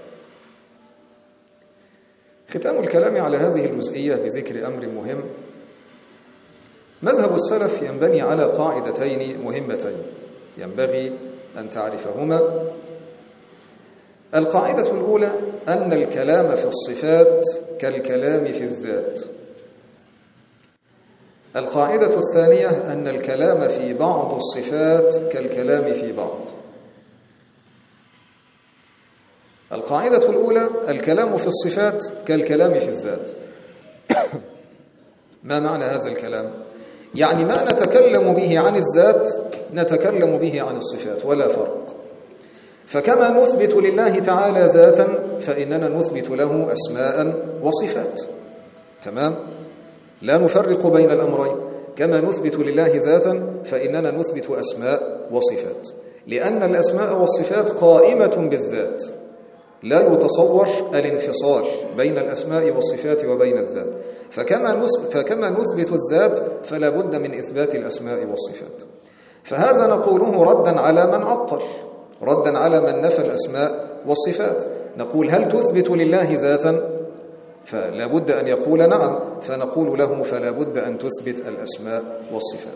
ختام الكلام على هذه الجزئية بذكر أمر مهم. مذهب السلف ينبني على قاعدتين مهمتين ينبغي أن تعرفهما. القاعدة الأولى أن الكلام في الصفات كالكلام في الذات. القاعدة الثانية أن الكلام في بعض الصفات كالكلام في بعض. القاعدة الأولى الكلام في الصفات كالكلام في الذات. ما معنى هذا الكلام؟ يعني ما نتكلم به عن الذات نتكلم به عن الصفات ولا فرق. فكما نثبت لله تعالى ذاتا فإننا نثبت له أسماء وصفات. تمام؟ لا نفرق بين الأمرين. كما نثبت لله ذاتا فإننا نثبت أسماء وصفات، لأن الأسماء والصفات قائمة بالذات، لا يتصور الانفصال بين الأسماء والصفات وبين الذات. فكما نثبت الذات فلا بد من إثبات الأسماء والصفات. فهذا نقوله ردا على من عطل، ردا على من نفى الأسماء والصفات. نقول هل تثبت لله ذاتا؟ فلا بد أن يقول نعم، فنقول له فلا بد أن تثبت الأسماء والصفات.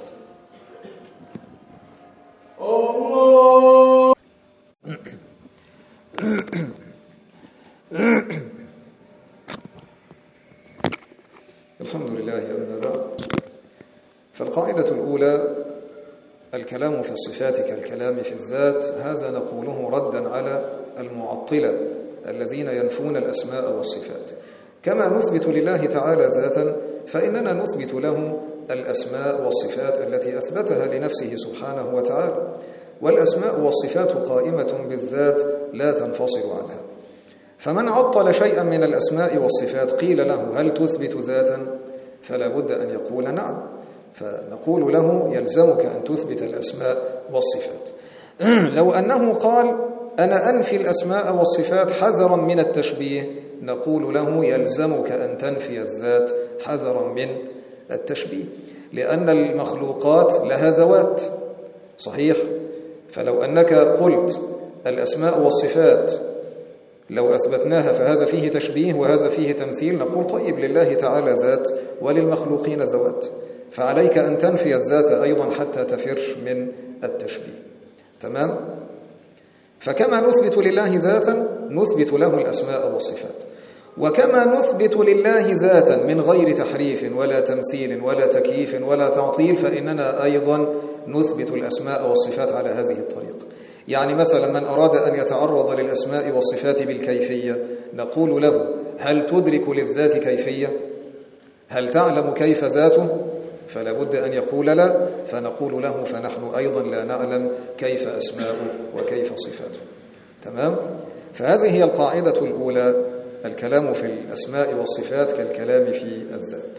الحمد لله. أما بعد، فالقاعدة الأولى الكلام في الصفات كالكلام في الذات، هذا نقوله ردا على المعطلة الذين ينفون الأسماء والصفات. كما نثبت لله تعالى ذاتا فإننا نثبت له الأسماء والصفات التي أثبتها لنفسه سبحانه وتعالى، والأسماء والصفات قائمة بالذات لا تنفصل عنها. فمن عطل شيئا من الأسماء والصفات قيل له هل تثبت ذاتا؟ فلا بد أن يقول نعم، فنقول له يلزمك أن تثبت الأسماء والصفات. لو أنه قال أنا أنفي الأسماء والصفات حذرا من التشبيه، نقول له يلزمك أن تنفي الذات حذرا من التشبيه، لأن المخلوقات لها ذوات. صحيح؟ فلو أنك قلت الأسماء والصفات لو أثبتناها فهذا فيه تشبيه وهذا فيه تمثيل، نقول طيب لله تعالى ذات وللمخلوقين ذوات، فعليك أن تنفي الذات أيضا حتى تفر من التشبيه. تمام؟ فكما نثبت لله ذاتا نثبت له الأسماء والصفات، وكما نثبت لله ذاتا من غير تحريف ولا تمثيل ولا تكييف ولا تعطيل فإننا أيضا نثبت الأسماء والصفات على هذه الطريقة. يعني مثلا من أراد أن يتعرض للأسماء والصفات بالكيفية نقول له هل تدرك للذات كيفية؟ هل تعلم كيف ذاته؟ فلا بد أن يقول لا، فنقول له فنحن أيضا لا نعلم كيف أسماؤه وكيف صفاته. تمام؟ فهذه هي القاعدة الأولى، الكلام في الأسماء والصفات كالكلام في الذات.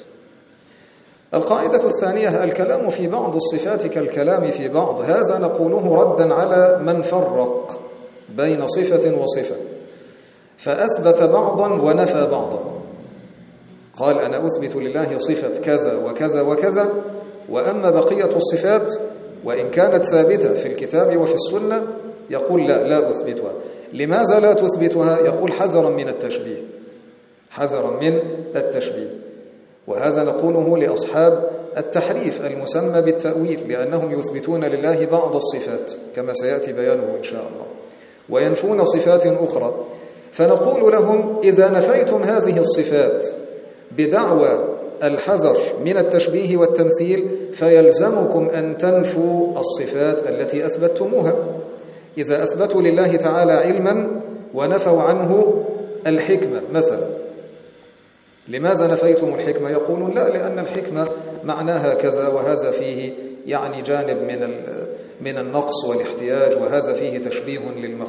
القاعدة الثانية الكلام في بعض الصفات كالكلام في بعض، هذا نقوله ردا على من فرق بين صفة وصفة فأثبت بعضا ونفى بعضا. قال أنا أثبت لله صفة كذا وكذا وكذا، وأما بقية الصفات وإن كانت ثابتة في الكتاب وفي السنة يقول لا أثبتها. لماذا لا تثبتها؟ يقول حذرا من التشبيه. حذرا من التشبيه. وهذا نقوله لأصحاب التحريف المسمى بالتأويل، لأنهم يثبتون لله بعض الصفات كما سيأتي بيانه إن شاء الله، وينفون صفات أخرى. فنقول لهم إذا نفيتم هذه الصفات بدعوى الحذر من التشبيه والتمثيل فيلزمكم أن تنفوا الصفات التي أثبتتموها. إذا أثبتوا لله تعالى علما ونفوا عنه الحكمة مثلا، لماذا نفيتم الحكمة؟ يقولون لا، لأن الحكمة معناها كذا، وهذا فيه يعني جانب من النقص والاحتياج، وهذا فيه تشبيه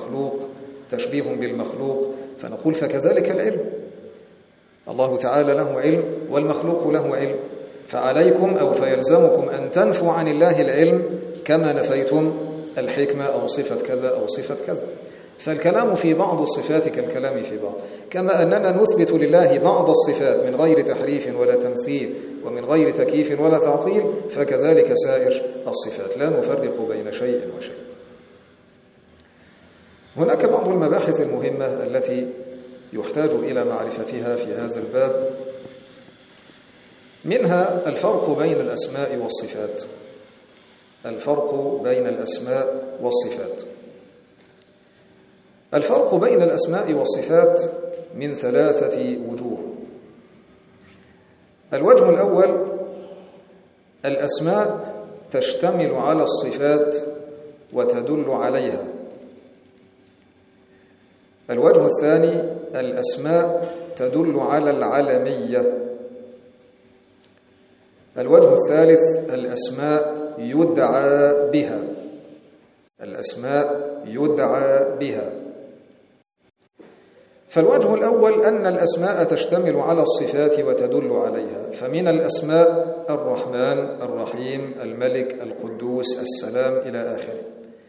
بالمخلوق. فنقول فكذلك العلم، الله تعالى له علم والمخلوق له علم، فعليكم أو فيلزمكم أن تنفوا عن الله العلم كما نفيتم الحكمة أو صفة كذا أو صفة كذا. فالكلام في بعض الصفات كالكلام في بعض، كما أننا نثبت لله بعض الصفات من غير تحريف ولا تمثيل ومن غير تكييف ولا تعطيل، فكذلك سائر الصفات، لا نفرق بين شيء وشيء. هناك بعض المباحث المهمة التي يحتاج إلى معرفتها في هذا الباب، منها الفرق بين الأسماء والصفات. الفرق بين الأسماء والصفات. الفرق بين الأسماء والصفات من 3 وجوه. الوجه الأول: الأسماء تشتمل على الصفات وتدل عليها. الوجه الثاني: الأسماء تدل على العلمية. الوجه الثالث: الأسماء يدعى بها. الأسماء يدعى بها. فالوجه الأول أن الأسماء تشتمل على الصفات وتدل عليها، فمن الأسماء الرحمن، الرحيم، الملك، القدوس، السلام إلى آخره.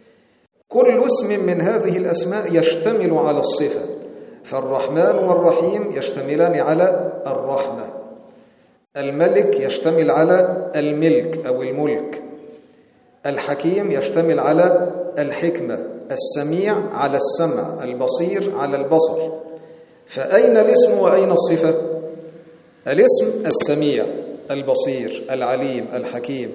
كل اسم من هذه الأسماء يشتمل على الصفة، فالرحمن والرحيم يشتملان على الرحمة، الملك يشتمل على الملك أو الملك، الحكيم يشتمل على الحكمة، السميع على السمع، البصير على البصر. فأين الاسم وأين الصفة؟ الاسم السميع، البصير، العليم، الحكيم.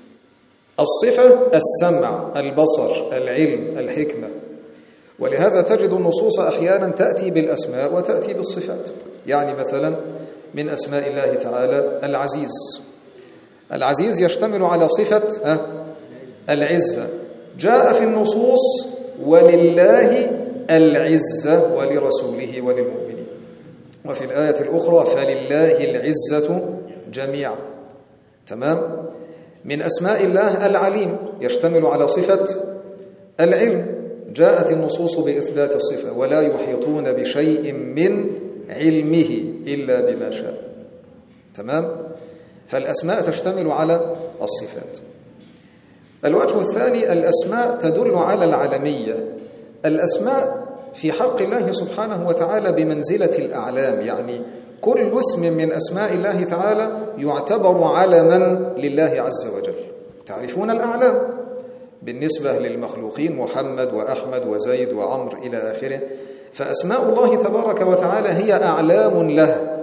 الصفة السمع، البصر، العلم، الحكمة. ولهذا تجد النصوص أحيانا تأتي بالأسماء وتأتي بالصفات. يعني مثلا من أسماء الله تعالى العزيز. العزيز يشتمل على صفة العزة، جاء في النصوص ولله العزة ولرسوله وللمؤمنين، وفي الآية الأخرى فلله العزة جميعا. تمام؟ من أسماء الله العليم، يشتمل على صفة العلم، جاءت النصوص بإثبات الصفة ولا يحيطون بشيء من علمه إلا بما شاء. تمام؟ فالأسماء تشتمل على الصفات. الوجه الثاني: الأسماء تدل على العلمية. الأسماء في حق الله سبحانه وتعالى بمنزلة الأعلام، يعني كل اسم من أسماء الله تعالى يعتبر علما لله عز وجل. تعرفون الأعلام بالنسبة للمخلوقين، محمد وأحمد وزيد وعمر إلى آخره. فأسماء الله تبارك وتعالى هي أعلام له: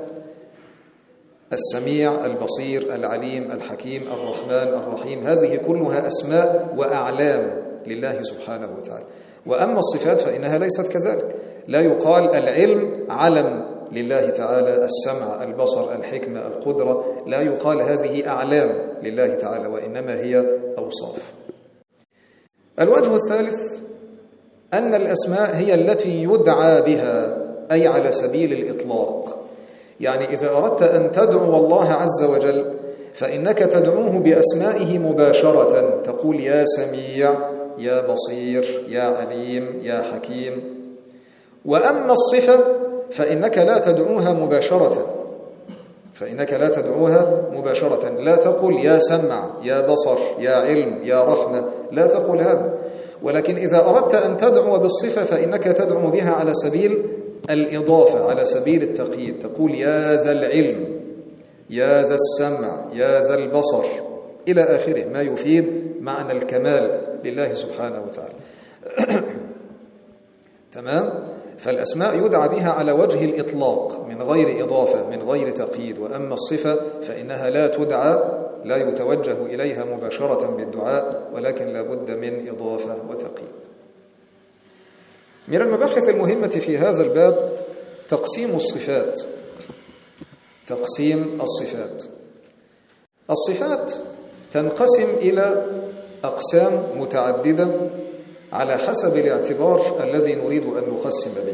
السميع، البصير، العليم، الحكيم، الرحمن، الرحيم. هذه كلها أسماء وأعلام لله سبحانه وتعالى. وأما الصفات فإنها ليست كذلك. لا يقال العلم علم لله تعالى، السمع، البصر، الحكمة، القدرة، لا يقال هذه أعلام لله تعالى، وإنما هي أوصاف. الوجه الثالث: أن الأسماء هي التي يدعى بها، أي على سبيل الإطلاق. يعني إذا أردت أن تدعو الله عز وجل فإنك تدعوه بأسمائه مباشرة، تقول يا سميع، يا بصير، يا عليم، يا حكيم. وأما الصفة فإنك لا تدعوها مباشرة، لا تقل يا سمع، يا بصر، يا علم، يا رحمة، لا تقل هذا. ولكن إذا أردت أن تدعو بالصفة فإنك تدعو بها على سبيل الإضافة، على سبيل التقييد، تقول يا ذا العلم، يا ذا السمع، يا ذا البصر إلى آخره، ما يفيد معنى الكمال لله سبحانه وتعالى. تمام؟ فالأسماء يدعى بها على وجه الإطلاق من غير إضافة من غير تقييد، وأما الصفة فإنها لا تدعى، لا يتوجه إليها مباشرة بالدعاء، ولكن لا بد من إضافة وتقييد. من المباحث المهمة في هذا الباب تقسيم الصفات. تقسيم الصفات. الصفات تنقسم إلى أقسام متعددة على حسب الاعتبار الذي نريد أن نقسم به.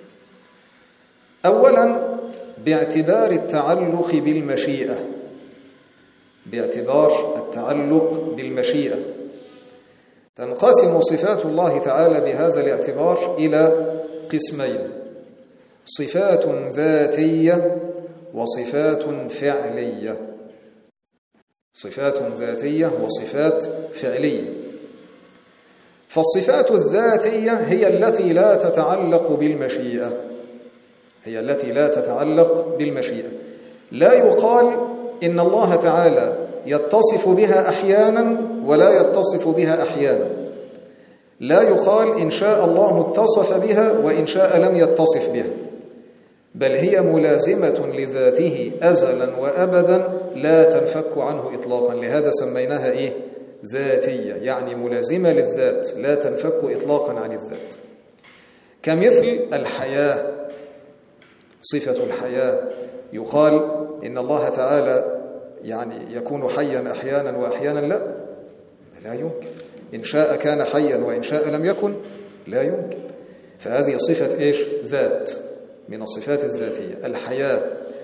أولا باعتبار التعلق بالمشيئة. باعتبار التعلق بالمشيئة تنقسم صفات الله تعالى بهذا الاعتبار إلى قسمين: صفات ذاتية وصفات فعلية. صفات ذاتية وصفات فعلية. فالصفات الذاتية هي التي لا تتعلق بالمشيئة. هي التي لا تتعلق بالمشيئة. لا يقال إن الله تعالى يتصف بها أحيانا ولا يتصف بها أحيانا. لا يقال إن شاء الله اتصف بها وإن شاء لم يتصف بها، بل هي ملازمة لذاته أزلا وأبدا لا تنفك عنه إطلاقا. لهذا سميناها ذاتية، يعني ملازمة للذات لا تنفك إطلاقا عن الذات. كمثل الحياة. صفة الحياة يقال إن الله تعالى يعني يكون حيا أحيانا وأحيانا لا يمكن. إن شاء كان حيا وإن شاء لم يكن لا يمكن. فهذه صفة ذات من الصفات الذاتية. الحياة.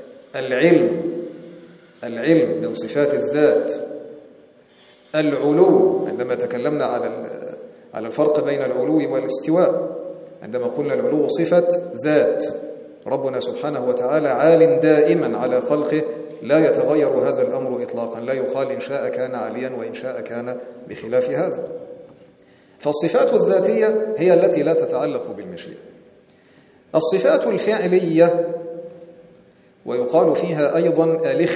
العلم من صفات الذات. العلو، عندما تكلمنا على الفرق بين العلو والاستواء، عندما قلنا العلو صفة ذات، ربنا سبحانه وتعالى عال دائما على خلقه، لا يتغير هذا الأمر إطلاقا. لا يقال إن شاء كان عاليا وإن شاء كان بخلاف هذا. فالصفات الذاتية هي التي لا تتعلق بالمشيئة. الصفات الفعلية ويقال فيها أيضا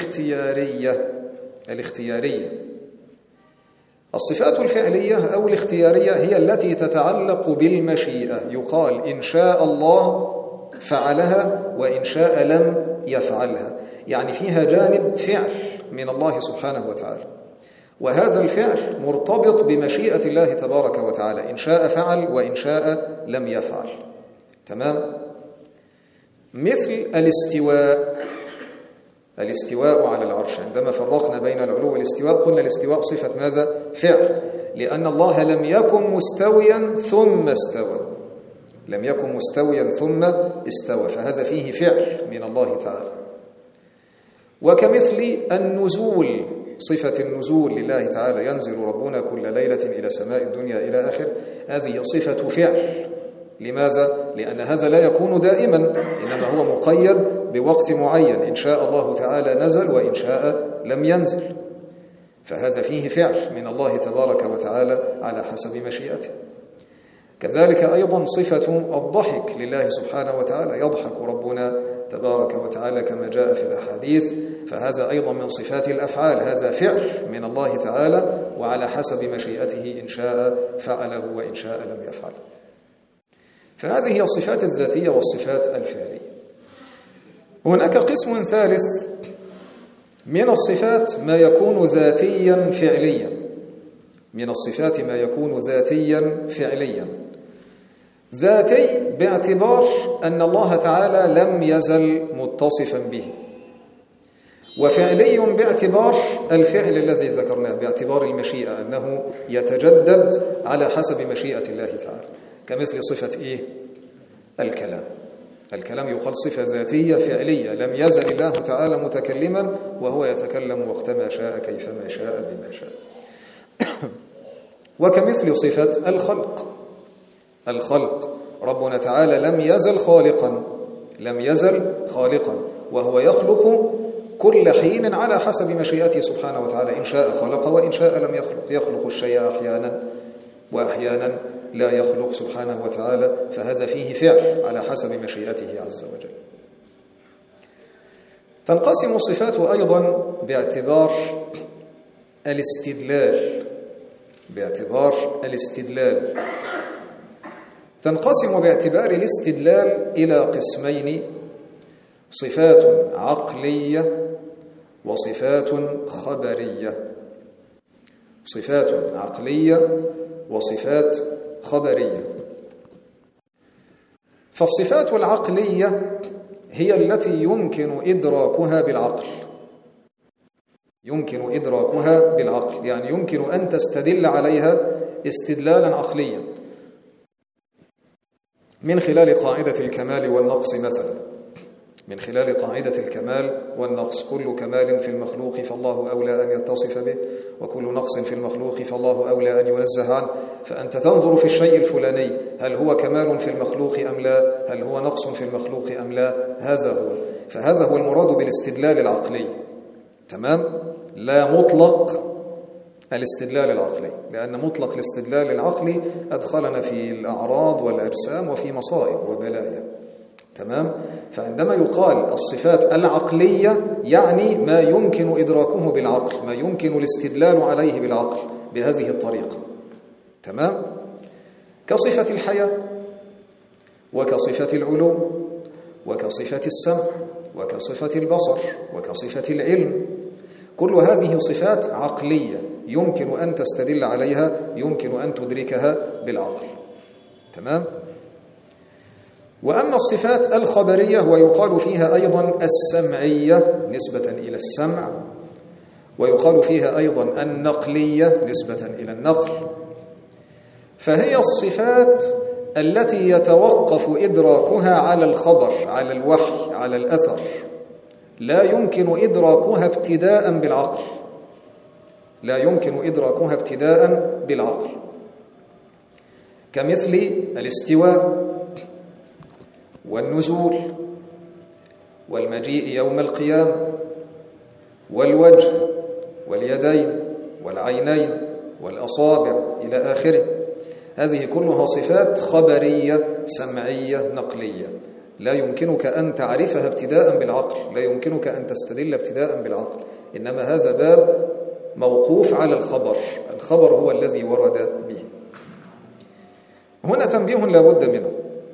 الاختيارية. الصفات الفعلية أو الاختيارية هي التي تتعلق بالمشيئة. يقال إن شاء الله فعلها وإن شاء لم يفعلها، يعني فيها جانب فعل من الله سبحانه وتعالى، وهذا الفعل مرتبط بمشيئة الله تبارك وتعالى، إن شاء فعل وإن شاء لم يفعل. تمام؟ مثل الاستواء على العرش. عندما فرقنا بين العلو والاستواء قلنا الاستواء صفة ماذا؟ فعل، لأن الله لم يكن مستويا ثم استوى. لم يكن مستويا ثم استوى، فهذا فيه فعل من الله تعالى. وكمثل النزول، صفة النزول لله تعالى، ينزل ربنا كل ليلة إلى سماء الدنيا إلى آخر، هذه صفة فعل. لماذا؟ لأن هذا لا يكون دائما، إنما هو مقيد بوقت معين، إن شاء الله تعالى نزل وإن شاء لم ينزل، فهذا فيه فعل من الله تبارك وتعالى على حسب مشيئته. كذلك أيضا صفة الضحك لله سبحانه وتعالى، يضحك ربنا تبارك وتعالى كما جاء في الأحاديث، فهذا أيضا من صفات الأفعال، هذا فعل من الله تعالى وعلى حسب مشيئته، إن شاء فعله وإن شاء لم يفعل. فهذه هي الصفات الذاتية والصفات الفعلية. هناك قسم ثالث من الصفات ما يكون ذاتيا فعليا. من الصفات ما يكون ذاتيا فعليا. ذاتي باعتبار أن الله تعالى لم يزل متصفا به، وفعلي باعتبار الفعل الذي ذكرناه، باعتبار المشيئة أنه يتجدد على حسب مشيئة الله تعالى. كمثل صفة الكلام. الكلام يقال صفة ذاتية فعلية، لم يزل الله تعالى متكلما وهو يتكلم وقتما شاء كيفما شاء بما شاء. وكمثل صفة الخلق، ربنا تعالى لم يزل خالقا وهو يخلق كل حين على حسب مشيئته سبحانه وتعالى، إن شاء خلق وإن شاء لم يخلق الشيء أحيانا وأحيانا لا يخلق سبحانه وتعالى، فهذا فيه فعل على حسب مشيئته عز وجل. تنقسم الصفات أيضا باعتبار الاستدلال. تنقسم باعتبار الاستدلال إلى قسمين: صفات عقلية وصفات خبرية. صفات عقلية وصفات خبرية. فالصفات العقلية هي التي يمكن إدراكها بالعقل. يمكن إدراكها بالعقل، يعني يمكن أن تستدل عليها استدلالا عقليا من خلال قاعدة الكمال والنقص مثلا. من خلال قاعدة الكمال والنقص: كل كمال في المخلوق فالله أولى أن يتصف به، وكل نقص في المخلوق فالله أولى أن ينزه عنه. فأنت تنظر في الشيء الفلاني، هل هو كمال في المخلوق أم لا؟ هل هو نقص في المخلوق أم لا؟ هذا هو. فهذا هو المراد بالاستدلال العقلي. تمام؟ لا مطلق الاستدلال العقلي، لأن مطلق الاستدلال العقلي أدخلنا في الأعراض والأجسام وفي مصائب وبلايا. تمام؟ فعندما يقال الصفات العقلية يعني ما يمكن إدراكه بالعقل، ما يمكن الاستدلال عليه بالعقل بهذه الطريقة. تمام؟ كصفة الحياة، وكصفة العلو، وكصفة السمع، وكصفة البصر، وكصفة العلم. كل هذه صفات عقلية يمكن أن تستدل عليها، يمكن أن تدركها بالعقل. تمام؟ وأما الصفات الخبرية ويقال فيها أيضا السمعية نسبة إلى السمع، ويقال فيها أيضا النقلية نسبة إلى النقل، فهي الصفات التي يتوقف إدراكها على الخبر، على الوحي، على الأثر، لا يمكن إدراكها ابتداء بالعقل. لا يمكن إدراكها ابتداء بالعقل، كمثل الاستواء والنزول والمجيء يوم القيامة والوجه واليدين والعينين والأصابع إلى آخره. هذه كلها صفات خبرية سمعية نقلية، لا يمكنك أن تعرفها ابتداء بالعقل، لا يمكنك أن تستدل ابتداء بالعقل، إنما هذا باب موقوف على الخبر. الخبر هو الذي ورد به. هنا تنبيه لا بد منه: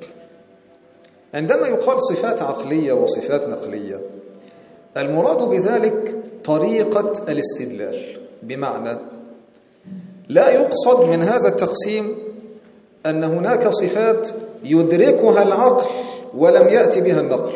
عندما يقال صفات عقلية وصفات نقلية، المراد بذلك طريقة الاستدلال، بمعنى لا يقصد من هذا التقسيم أن هناك صفات يدركها العقل ولم يأتي بها النقل.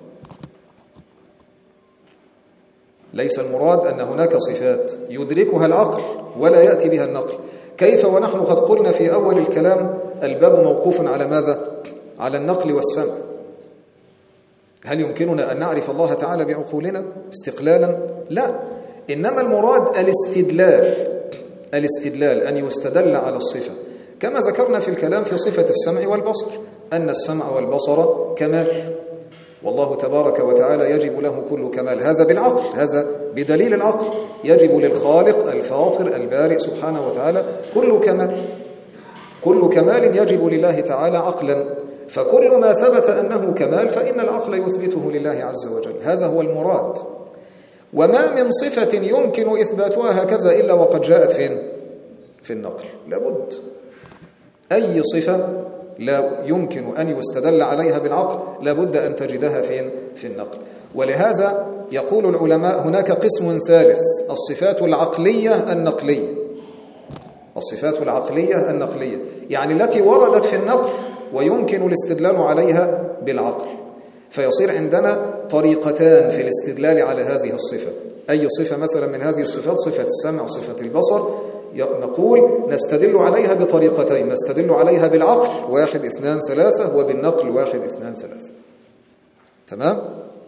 ليس المراد أن هناك صفات يدركها العقل ولا يأتي بها النقل. كيف ونحن قد قلنا في أول الكلام الباب موقوف على ماذا؟ على النقل والسمع. هل يمكننا أن نعرف الله تعالى بعقولنا استقلالا؟ لا، إنما المراد الاستدلال أن يستدل على الصفة، كما ذكرنا في الكلام في صفة السمع والبصر، أن السمع والبصر كمال، والله تبارك وتعالى يجب له كل كمال. هذا بالعقل، هذا بدليل العقل. يجب للخالق الفاطر البارئ سبحانه وتعالى كل كمال، كل كمال يجب لله تعالى عقلا. فكل ما ثبت أنه كمال فإن العقل يثبته لله عز وجل. هذا هو المراد. وما من صفة يمكن إثباتها هكذا إلا وقد جاءت في النقل. لابد أي صفة لا يمكن أن يستدل عليها بالعقل لابد أن تجدها في النقل. ولهذا يقول العلماء هناك قسم ثالث: الصفات العقلية النقلية. الصفات العقلية النقلية يعني التي وردت في النقل ويمكن الاستدلال عليها بالعقل. فيصير عندنا طريقتان في الاستدلال على هذه الصفة. أي صفة مثلا من هذه الصفات، صفة السمع، صفة البصر، نقول نستدل عليها بطريقتين: نستدل عليها بالعقل 1 2 3، وبالنقل 1 2 3. تمام؟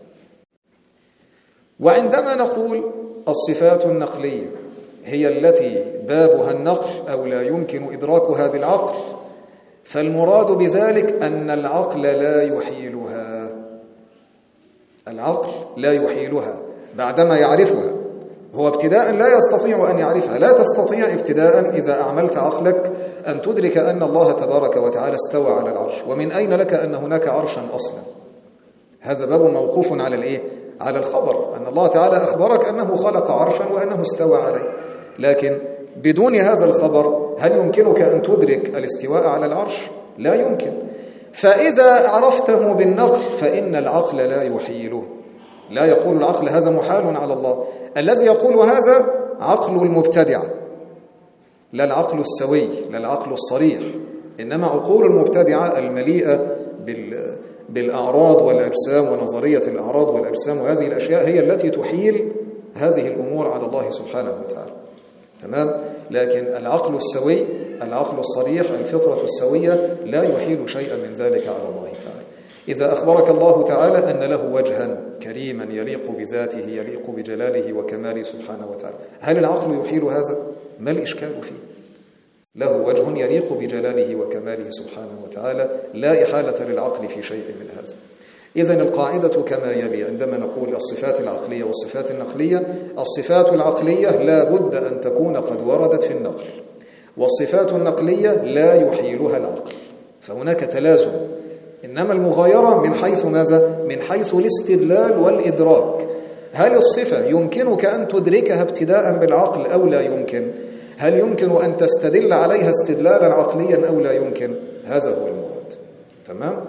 وعندما نقول الصفات النقلية هي التي بابها النقل أو لا يمكن إدراكها بالعقل، فالمراد بذلك أن العقل لا يحيلها. العقل لا يحيلها بعدما يعرفها. هو ابتداء لا يستطيع أن يعرفها. لا تستطيع ابتداء إذا أعملت عقلك أن تدرك أن الله تبارك وتعالى استوى على العرش. ومن أين لك أن هناك عرشا أصلا؟ هذا باب موقوف على على الخبر، أن الله تعالى أخبرك أنه خلق عرشا وأنه استوى عليه. لكن بدون هذا الخبر هل يمكنك أن تدرك الاستواء على العرش؟ لا يمكن. فإذا عرفته بالنقل فإن العقل لا يحيله، لا يقول العقل هذا محال على الله. الذي يقول هذا عقل المبتدعة، لا العقل السوي، لا العقل الصريح، إنما عقول المبتدعة المليئة بالأعراض والأجسام ونظرية الأعراض والأجسام، وهذه الأشياء هي التي تحيل هذه الأمور على الله سبحانه وتعالى. تمام؟ لكن العقل السوي، العقل الصريح، الفطرة السوية لا يحيل شيئا من ذلك على الله تعالى. إذا أخبرك الله تعالى أن له وجها كريما يليق بذاته يليق بجلاله وكماله سبحانه وتعالى، هل العقل يحيل هذا؟ ما الإشكال فيه؟ له وجه يليق بجلاله وكماله سبحانه وتعالى، لا إحالة للعقل في شيء من هذا. إذن القاعدة كما يلي عندما نقول الصفات العقلية والصفات النقلية: الصفات العقلية لا بد أن تكون قد وردت في النقل، والصفات النقلية لا يحيلها العقل، فهناك تلازم. إنما المغايرة من حيث ماذا؟ من حيث الاستدلال والإدراك. هل الصفة يمكنك أن تدركها ابتداء بالعقل أو لا يمكن؟ هل يمكن أن تستدل عليها استدلالا عقليا أو لا يمكن؟ هذا هو المراد. تمام؟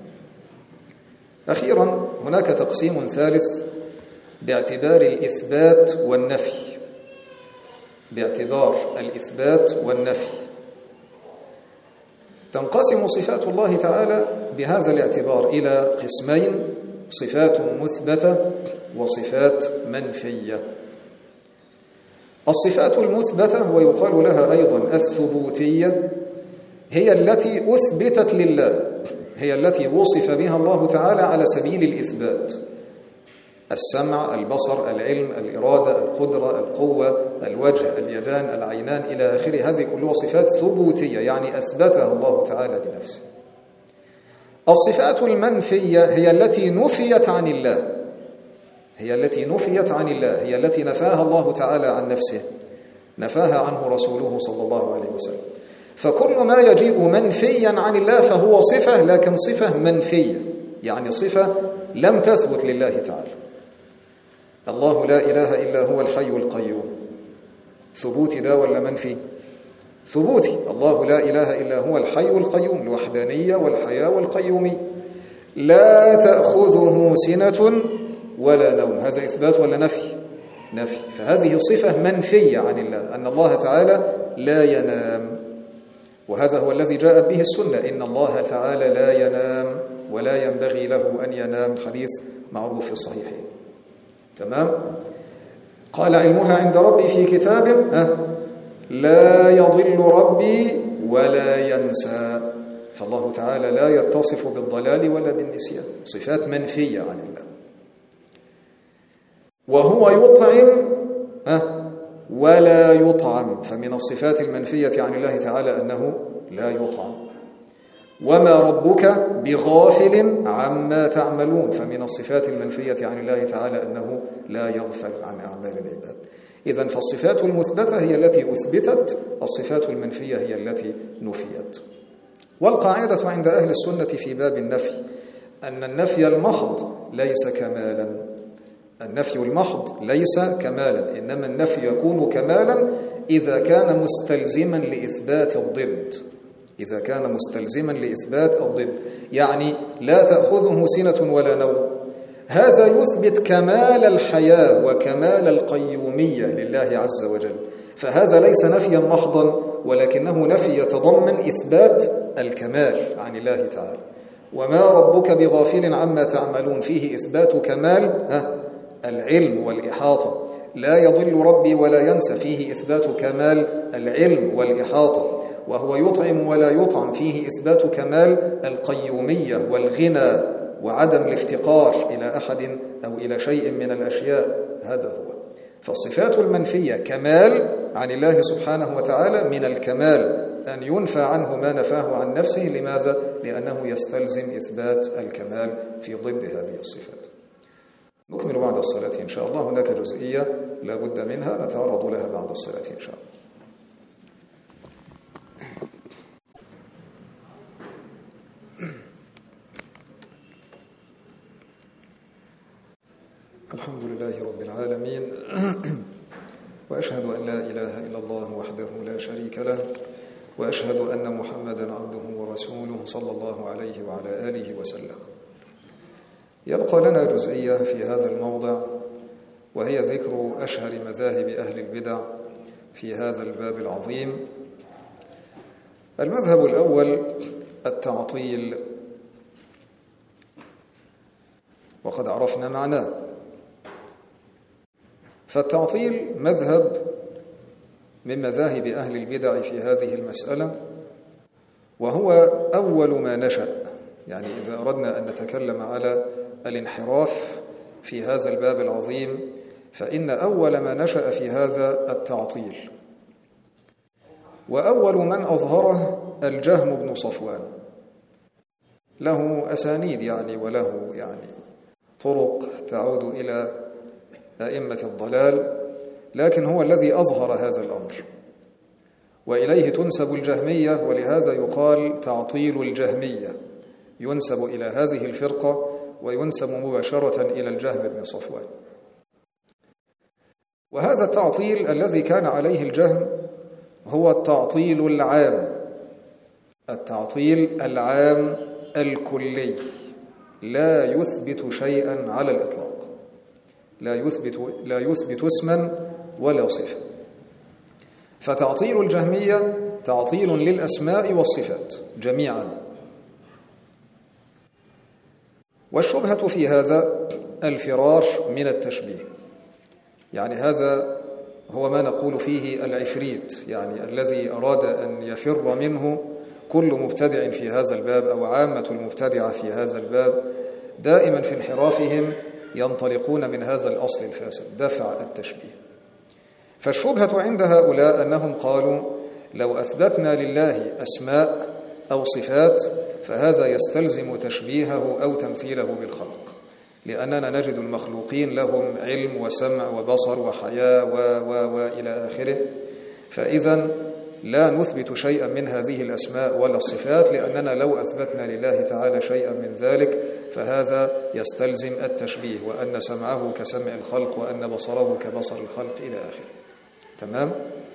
أخيرا هناك تقسيم ثالث باعتبار الإثبات والنفي، باعتبار الإثبات والنفي تنقسم صفات الله تعالى بهذا الاعتبار إلى قسمين: صفات مثبتة وصفات منفية. الصفات المثبتة ويقال لها أيضا الثبوتية هي التي أثبتت لله، هي التي وصف بها الله تعالى على سبيل الإثبات: السمع، البصر، العلم، الإرادة، القدرة، القوة، الوجه، اليدان، العينان إلى آخره. هذه كلها صفات ثبوتية، يعني أثبتها الله تعالى لنفسه. الصفات المنفية هي التي نفيت عن الله، هي التي نفيت عن الله، هي التي نفاها الله تعالى عن نفسه، نفاها عنه رسوله صلى الله عليه وسلم. فكل ما يجيء منفيا عن الله فهو صفة، لكن صفة منفية، يعني صفة لم تثبت لله تعالى. الله لا إله إلا هو الحي القيوم، ثبوتي ده ولا منفي؟ ثبوتي. الله لا إله إلا هو الحي القيوم، الوحدانية والحياة والقيومية. لا تأخذه سنة ولا نوم، هذا إثبات ولا نفي؟ نفي. فهذه صفة منفية عن الله، أن الله تعالى لا ينام، وهذا هو الذي جاءت به السنة: إن الله تعالى لا ينام ولا ينبغي له أن ينام، حديث معروف في الصحيحين. تمام؟ قال: علمها عند ربي في كتاب لا يضل ربي ولا ينسى. فالله تعالى لا يتصف بالضلال ولا بالنسيان، صفات منفية عن الله. وهو يطعم ولا يطعم، فمن الصفات المنفية عن الله تعالى أنه لا يطعم. وما ربك بغافل عما تعملون، فمن الصفات المنفية عن الله تعالى أنه لا يغفل عن أعمال العباد. إذن فالصفات المثبتة هي التي أثبتت، الصفات المنفية هي التي نفيت. والقاعدة عند أهل السنة في باب النفي أن النفي المحض ليس كمالا، النفي المحض ليس كمالا، إنما النفي يكون كمالا إذا كان مستلزما لإثبات الضد، إذا كان مستلزما لإثبات الضد، يعني لا تأخذه سنة ولا نوم، هذا يثبت كمال الحياة وكمال القيومية لله عز وجل، فهذا ليس نفيا محضا، ولكنه نفي يتضمن إثبات الكمال عن الله تعالى. وما ربك بغافل عما تعملون فيه إثبات كمال العلم والإحاطة. لا يضل ربي ولا ينسى فيه إثبات كمال العلم والإحاطة. وهو يطعم ولا يطعم فيه إثبات كمال القيومية والغنى وعدم الافتقار إلى أحد أو إلى شيء من الأشياء. هذا هو. فالصفات المنفية كمال عن الله سبحانه وتعالى، من الكمال أن ينفى عنه ما نفاه عن نفسه. لماذا؟ لأنه يستلزم إثبات الكمال في ضد هذه الصفات. نكمل بعد الصلاة إن شاء الله. هناك جزئية لا بد منها نتعرض لها بعد الصلاة إن شاء الله. الحمد لله رب العالمين، وأشهد أن لا إله إلا الله وحده لا شريك له، وأشهد أن محمدًا عبده ورسوله صلى الله عليه وعلى آله وسلم. يبقى لنا جزئية في هذا الموضع، وهي ذكر أشهر مذاهب أهل البدع في هذا الباب العظيم. المذهب الأول التعطيل، وقد عرفنا معناه. فالتعطيل مذهب من مذاهب أهل البدع في هذه المسألة، وهو أول ما نشأ. يعني إذا أردنا أن نتكلم على الانحراف في هذا الباب العظيم، فإن أول ما نشأ في هذا التعطيل، وأول من أظهره الجهم بن صفوان. له أسانيد وله طرق تعود إلى أئمة الضلال، لكن هو الذي أظهر هذا الأمر، وإليه تنسب الجهمية، ولهذا يقال تعطيل الجهمية، ينسب إلى هذه الفرقة وينسب مباشرة إلى الجهم بن صفوان. وهذا التعطيل الذي كان عليه الجهم هو التعطيل العام، التعطيل العام الكلي، لا يثبت شيئا على الإطلاق، لا يثبت اسما ولا صفة. فتعطيل الجهمية تعطيل للأسماء والصفات جميعا. والشبهة في هذا الفرار من التشبيه، هذا هو ما نقول فيه العفريت، الذي أراد أن يفر منه كل مبتدع في هذا الباب، أو عامة المبتدعة في هذا الباب، دائما في انحرافهم ينطلقون من هذا الأصل الفاسد، دفع التشبيه. فالشبهة عند هؤلاء أنهم قالوا لو أثبتنا لله أسماء أو صفات فهذا يستلزم تشبيهه أو تمثيله بالخلق، لأننا نجد المخلوقين لهم علم وسمع وبصر وحياة وإلى آخره، فإذا لا نثبت شيئا من هذه الأسماء ولا الصفات، لأننا لو أثبتنا لله تعالى شيئا من ذلك فهذا يستلزم التشبيه، وأن سمعه كسمع الخلق وأن بصره كبصر الخلق إلى آخره. تمام؟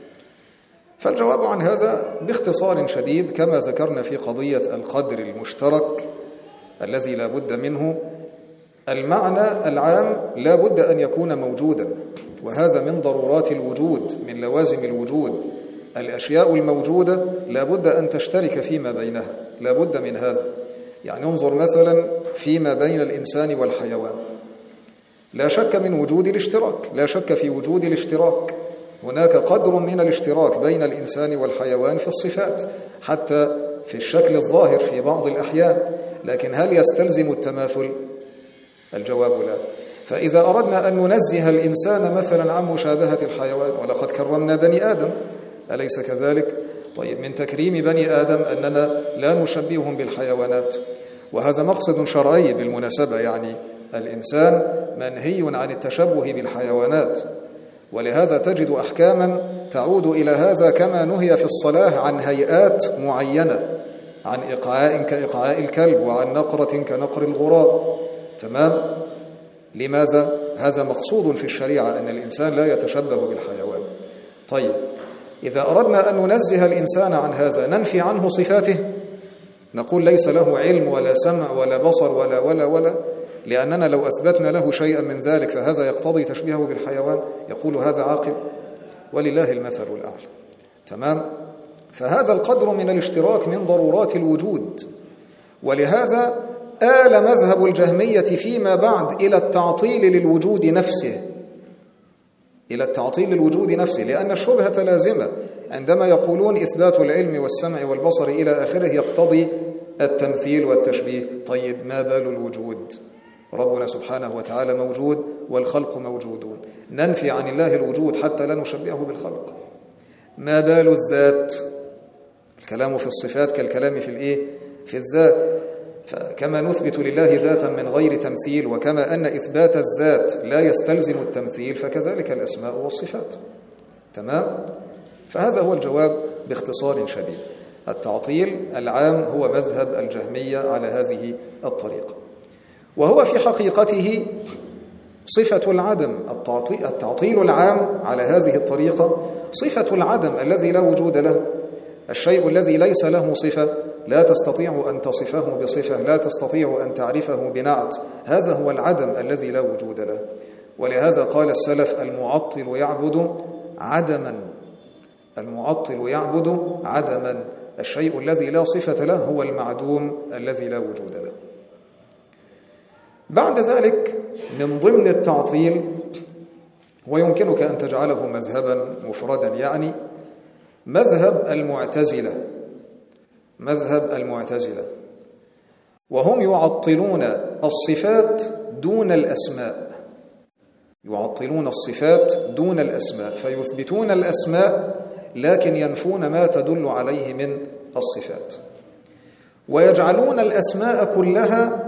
فالجواب عن هذا باختصار شديد كما ذكرنا في قضية القدر المشترك الذي لا بد منه، المعنى العام لا بد أن يكون موجودا، وهذا من ضرورات الوجود، من لوازم الوجود. الأشياء الموجودة لا بد أن تشترك فيما بينها، لا بد من هذا. انظر مثلا فيما بين الإنسان والحيوان، لا شك من وجود الاشتراك، لا شك في وجود الاشتراك. هناك قدر من الاشتراك بين الإنسان والحيوان في الصفات، حتى في الشكل الظاهر في بعض الأحيان، لكن هل يستلزم التماثل؟ الجواب لا. فإذا أردنا أن ننزه الإنسان مثلا عن مشابهة الحيوان، ولقد كرمنا بني آدم، أليس كذلك؟ طيب، من تكريم بني آدم أننا لا نشبههم بالحيوانات، وهذا مقصد شرعي بالمناسبة. الإنسان منهي عن التشبه بالحيوانات، ولهذا تجد أحكاما تعود إلى هذا، كما نهي في الصلاة عن هيئات معينة، عن إقعاء كإقعاء الكلب، وعن نقرة كنقر الغراب. تمام؟ لماذا؟ هذا مقصود في الشريعة، أن الإنسان لا يتشبه بالحيوان. طيب، إذا أردنا أن ننزه الإنسان عن هذا، ننفي عنه صفاته، نقول ليس له علم ولا سمع ولا بصر ولا، لأننا لو أثبتنا له شيئا من ذلك فهذا يقتضي تشبيهه بالحيوان، يقول هذا عاقل، ولله المثل الأعلى. تمام؟ فهذا القدر من الاشتراك من ضرورات الوجود، ولهذا آل مذهب الجهمية فيما بعد إلى التعطيل للوجود نفسه، إلى التعطيل للوجود نفسه، لأن الشبهة لازمة عندما يقولون إثبات العلم والسمع والبصر إلى آخره يقتضي التمثيل والتشبيه. طيب، ما بال الوجود؟ ربنا سبحانه وتعالى موجود والخلق موجودون، ننفي عن الله الوجود حتى لا نشبهه بالخلق. ما بال الذات؟ الكلام في الصفات كالكلام في الذات. فكما نثبت لله ذاتا من غير تمثيل، وكما أن إثبات الذات لا يستلزم التمثيل، فكذلك الأسماء والصفات. تمام؟ فهذا هو الجواب باختصار شديد. التعطيل العام هو مذهب الجهمية على هذه الطريقة، وهو في حقيقته صفة العدم. التعطيل العام على هذه الطريقة صفة العدم الذي لا وجود له. الشيء الذي ليس له صفة لا تستطيع أن تصفه بصفة، لا تستطيع أن تعرفه بنعت، هذا هو العدم الذي لا وجود له. ولهذا قال السلف: المعطل يعبد عدما، المعطل يعبد عدما. الشيء الذي لا صفة له هو المعدوم الذي لا وجود له. بعد ذلك من ضمن التعطيل، ويمكنك أن تجعله مذهبا مفردا، يعني مذهب المعتزلة، مذهب المعتزلة، وهم يعطلون الصفات دون الأسماء، يعطلون الصفات دون الأسماء، فيثبتون الأسماء لكن ينفون ما تدل عليه من الصفات، ويجعلون الأسماء كلها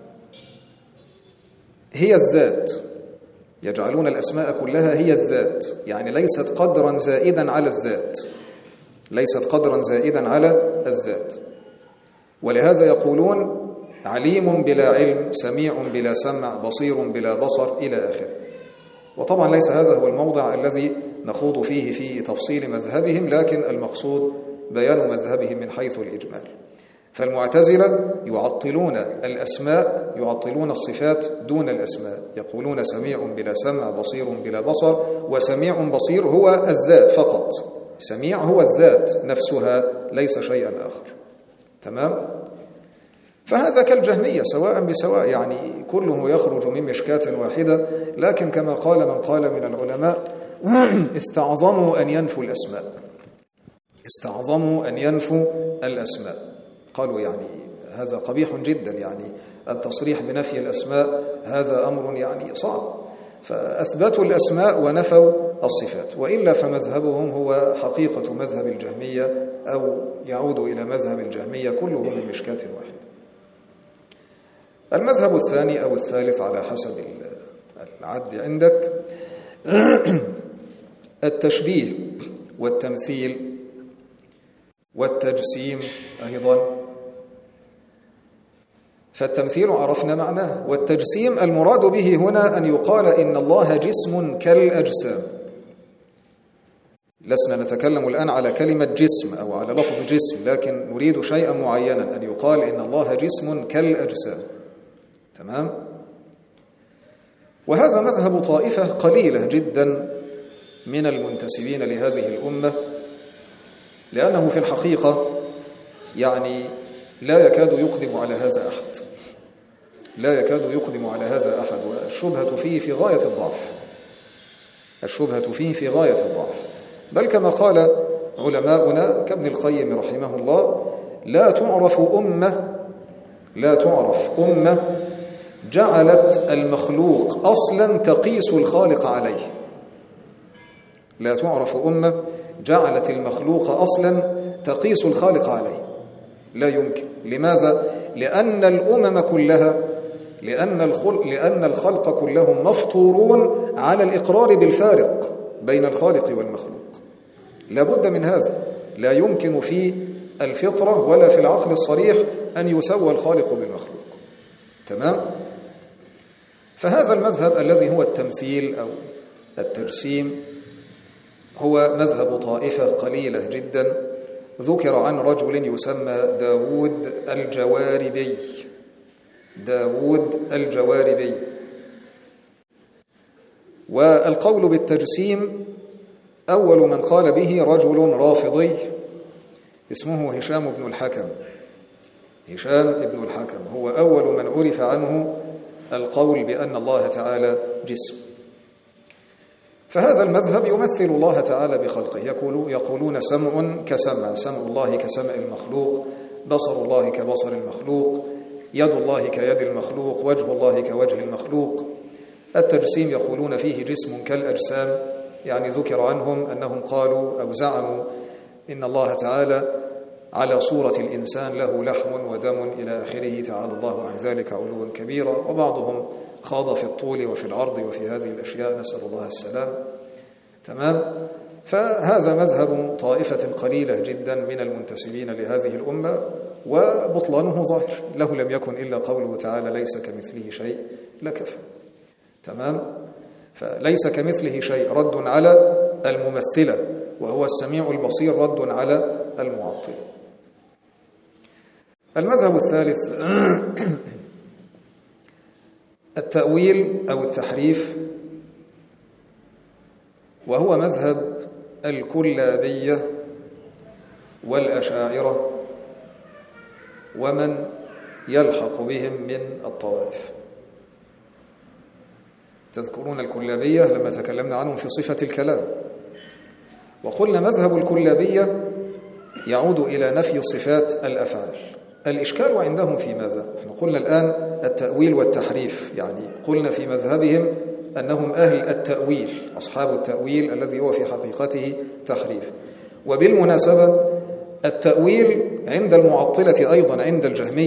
هي الذات، يجعلون الأسماء كلها هي الذات، يعني ليست قدرا زائدا على الذات، ليست قدرا زائدا على الذات. ولهذا يقولون: عليم بلا علم، سميع بلا سمع، بصير بلا بصر، إلى آخره. وطبعا ليس هذا هو الموضع الذي نخوض فيه في تفصيل مذهبهم، لكن المقصود بيان مذهبهم من حيث الإجمال. فالمعتزلة يعطلون الأسماء، يعطلون الصفات دون الأسماء، يقولون سميع بلا سمع، بصير بلا بصر، وسميع بصير هو الذات فقط، سميع هو الذات نفسها ليس شيئا آخر. تمام؟ فهذا كالجهمية سواء بسواء، يعني كله يخرج من مشكاة واحدة، لكن كما قال من قال من العلماء: استعظموا أن ينفوا الأسماء، استعظموا أن ينفوا الأسماء. قالوا يعني هذا قبيح جدا، يعني التصريح بنفي الأسماء هذا أمر يعني صعب، فأثبتوا الأسماء ونفوا الصفات. وإلا فمذهبهم هو حقيقة مذهب الجهمية، أو يعود إلى مذهب الجهمية، كله من مشكاة واحدة. المذهب الثاني أو الثالث على حسب العد عندك التشبيه والتمثيل والتجسيم أيضا. فالتمثيل عرفنا معناه، والتجسيم المراد به هنا أن يقال إن الله جسم كالأجسام. لسنا نتكلم الآن على كلمة جسم أو على لفظ جسم، لكن نريد شيئا معينا، أن يقال إن الله جسم كالأجسام. تمام؟ وهذا مذهب طائفة قليلة جدا من المنتسبين لهذه الأمة، لأنه في الحقيقة يعني لا يكاد يقدم على هذا أحد، لا يكاد يقدم على هذا أحد، والشبهة فيه في غاية الضعف، الشبهة فيه في غاية الضعف. بل كما قال علماؤنا كابن القيم رحمه الله: لا تعرف أمة جعلت المخلوق أصلا تقيس الخالق عليه. لا تعرف أمة جعلت المخلوق أصلا تقيس الخالق عليه، لا يمكن. لماذا؟ لأن الأمم كلها، لأن الخلق كلهم مفطورون على الإقرار بالفارق بين الخالق والمخلوق، لا بد من هذا، لا يمكن في الفطرة ولا في العقل الصريح أن يسوى الخالق بالمخلوق. تمام؟ فهذا المذهب الذي هو التمثيل أو التجسيم هو مذهب طائفة قليلة جدا، ذكر عن رجل يسمى داود الجواربي، داود الجواربي. والقول بالتجسيم أول من قال به رجل رافضي اسمه هشام بن الحكم، هشام بن الحكم هو أول من عرف عنه القول بأن الله تعالى جسم. فهذا المذهب يمثل الله تعالى بخلقه، يقولون سمع كسمع، سمع الله كسمع المخلوق، بصر الله كبصر المخلوق، يد الله كيد المخلوق، وجه الله كوجه المخلوق. التجسيم يقولون فيه جسم كالأجسام، يعني ذكر عنهم أنهم قالوا أو زعموا إن الله تعالى على صورة الإنسان، له لحم ودم إلى آخره، تعالى الله عن ذلك علوا كبيرا. وبعضهم خاض في الطول وفي العرض وفي هذه الأشياء، نسأل الله السلام. تمام؟ فهذا مذهب طائفة قليلة جدا من المنتسبين لهذه الأمة، وبطلانه ظاهر، له لم يكن إلا قوله تعالى ليس كمثله شيء لكفى. تمام؟ فليس كمثله شيء رد على الممثلة، وهو السميع البصير رد على المعطلة. المذهب الثالث التأويل أو التحريف، وهو مذهب الكلابية والأشاعرة ومن يلحق بهم من الطوائف. تذكرون الكلابية لما تكلمنا عنهم في صفة الكلام، وقلنا مذهب الكلابية يعود إلى نفي صفات الأفعال. الإشكال عندهم في ماذا؟ نحن قلنا الآن التأويل والتحريف، يعني قلنا في مذهبهم أنهم أهل التأويل، أصحاب التأويل الذي هو في حقيقته تحريف. وبالمناسبة التأويل عند المعطلة أيضا، عند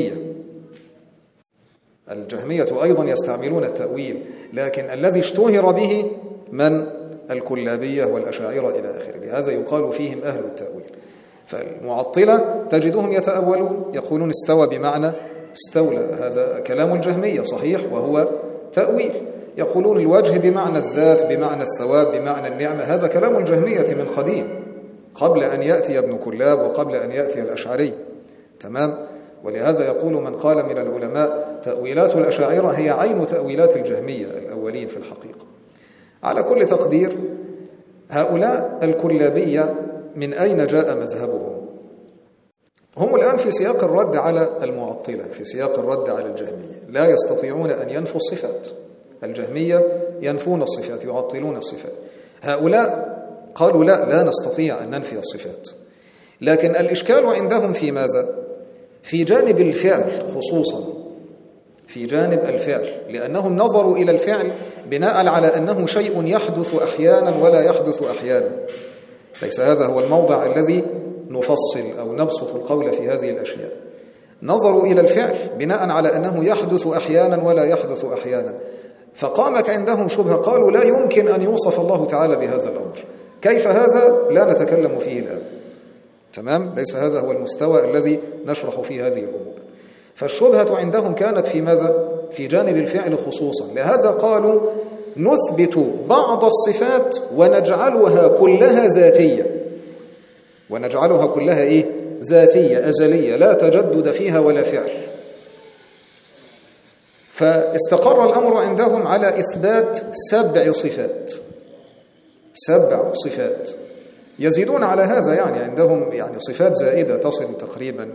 الجهمية أيضا يستعملون التأويل، لكن الذي اشتهر به من الكلابية والأشاعرة إلى آخره، لهذا يقال فيهم أهل التأويل. فالمعطلة تجدهم يتأولون، يقولون استوى بمعنى استولى، هذا كلام الجهمية صحيح وهو تأويل. يقولون الوجه بمعنى الذات، بمعنى الثواب، بمعنى النعمة، هذا كلام الجهمية من قديم، قبل أن يأتي ابن كلاب وقبل أن يأتي الأشعري. تمام؟ ولهذا يقول من قال من العلماء تأويلات الأشاعرة هي عين تأويلات الجهمية الأولين في الحقيقة. على كل تقدير، هؤلاء الكلابية من أين جاء مذهبهم؟ هم الآن في سياق الرد على المعطلة، في سياق الرد على الجهمية، لا يستطيعون أن ينفوا الصفات. الجهمية ينفون الصفات، يعطلون الصفات. هؤلاء قالوا لا نستطيع أن ننفي الصفات. لكن الإشكال عندهم في ماذا؟ في جانب الفعل خصوصا، في جانب الفعل، لأنهم نظروا إلى الفعل بناء على أنه شيء يحدث أحيانا ولا يحدث أحيانا. ليس هذا هو الموضع الذي نفصل أو نبسط القول في هذه الأشياء. نظروا إلى الفعل بناء على أنه يحدث أحيانا ولا يحدث أحيانا، فقامت عندهم شبهة، قالوا لا يمكن أن يوصف الله تعالى بهذا الأمر. كيف هذا؟ لا نتكلم فيه الآن. تمام؟ ليس هذا هو المستوى الذي نشرح فيه هذه الأمور. فالشبهة عندهم كانت في ماذا؟ في جانب الفعل خصوصا. لهذا قالوا نثبت بعض الصفات ونجعلها كلها ذاتية. ونجعلها كلها إيه؟ ذاتية أزلية لا تجدد فيها ولا فعل. فاستقر الأمر عندهم على إثبات 7 صفات. 7 صفات. يزيدون على هذا، يعني عندهم يعني صفات زائدة تصل تقريبا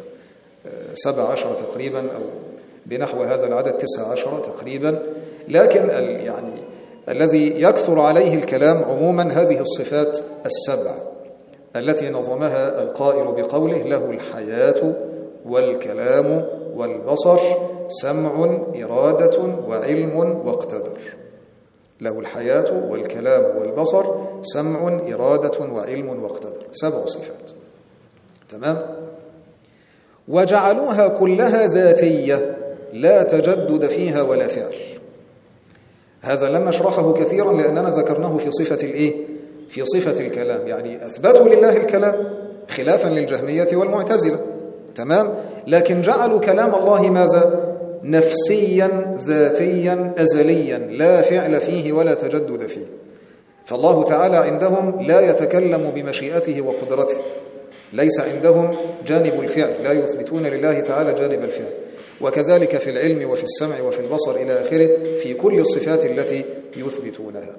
17 تقريبا، أو بنحو هذا العدد 19 تقريبا. لكن يعني الذي يكثر عليه الكلام عموما هذه الصفات 7 التي نظمها القائل بقوله له الحياة والكلام والبصر سمع إرادة وعلم واقتدر. له الحياة والكلام والبصر سمع إرادة وعلم واقتدر. 7 صفات. تمام؟ وجعلوها كلها ذاتية لا تجدد فيها ولا فعل. هذا لن نشرحه كثيرا لأننا ذكرناه في صفة الإيه؟ في صفة الكلام، يعني أثبتوا لله الكلام خلافا للجهمية والمعتزلة. تمام؟ لكن جعلوا كلام الله ماذا؟ نفسيا ذاتيا أزليا لا فعل فيه ولا تجدد فيه. فالله تعالى عندهم لا يتكلم بمشيئته وقدرته، ليس عندهم جانب الفعل، لا يثبتون لله تعالى جانب الفعل. وكذلك في العلم وفي السمع وفي البصر إلى آخره، في كل الصفات التي يثبتونها.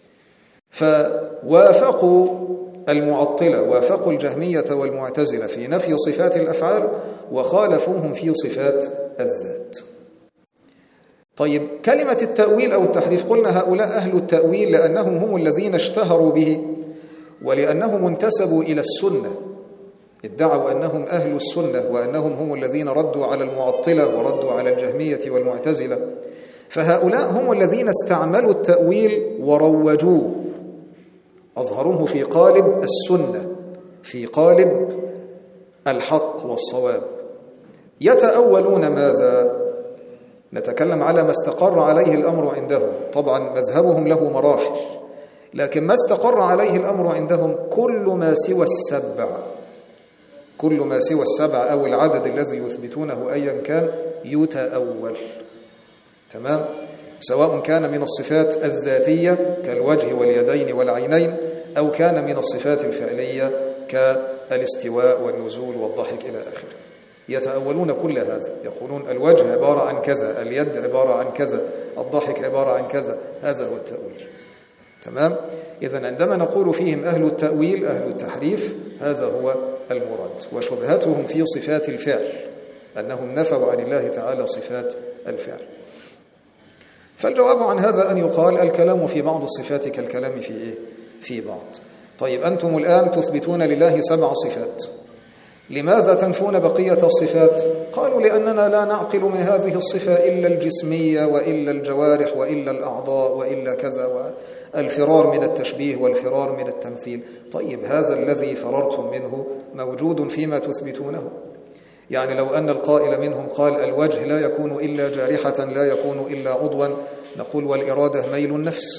فوافقوا المعطلة، وافقوا الجهمية والمعتزلة في نفي صفات الأفعال، وخالفوهم في صفات الذات. طيب، كلمة التأويل أو التحريف، قلنا هؤلاء أهل التأويل لأنهم هم الذين اشتهروا به، ولأنهم انتسبوا إلى السنة، ادعوا أنهم أهل السنة وأنهم هم الذين ردوا على المعطلة وردوا على الجهمية والمعتزلة. فهؤلاء هم الذين استعملوا التأويل وروجوه، أظهروه في قالب السنة، في قالب الحق والصواب. يتأولون ماذا؟ نتكلم على ما استقر عليه الأمر عندهم. طبعا مذهبهم له مراحل، لكن ما استقر عليه الأمر عندهم كل ما سوى 7، كل ما سوى 7 أو العدد الذي يثبتونه أيا كان يتأول. تمام؟ سواء كان من الصفات الذاتية كالوجه واليدين والعينين، أو كان من الصفات الفعلية الاستواء والنزول والضحك إلى آخره. يتأولون كل هذا، يقولون الوجه عبارة عن كذا، اليد عبارة عن كذا، الضحك عبارة عن كذا. هذا هو التأويل. تمام؟ إذن عندما نقول فيهم أهل التأويل أهل التحريف، هذا هو المراد. وشبهتهم في صفات الفعل أنهم نفوا عن الله تعالى صفات الفعل. فالجواب عن هذا أن يقال الكلام في بعض الصفات كالكلام في إيه؟ في بعض. طيب أنتم الآن تثبتون لله 7 صفات، لماذا تنفون بقية الصفات؟ قالوا لأننا لا نعقل من هذه الصفة إلا الجسمية وإلا الجوارح وإلا الأعضاء وإلا كذا، والفرار من التشبيه والفرار من التمثيل. طيب هذا الذي فررتم منه موجود فيما تثبتونه. يعني لو أن القائل منهم قال الوجه لا يكون إلا جارحة لا يكون إلا عضوا، نقول والإرادة ميل النفس.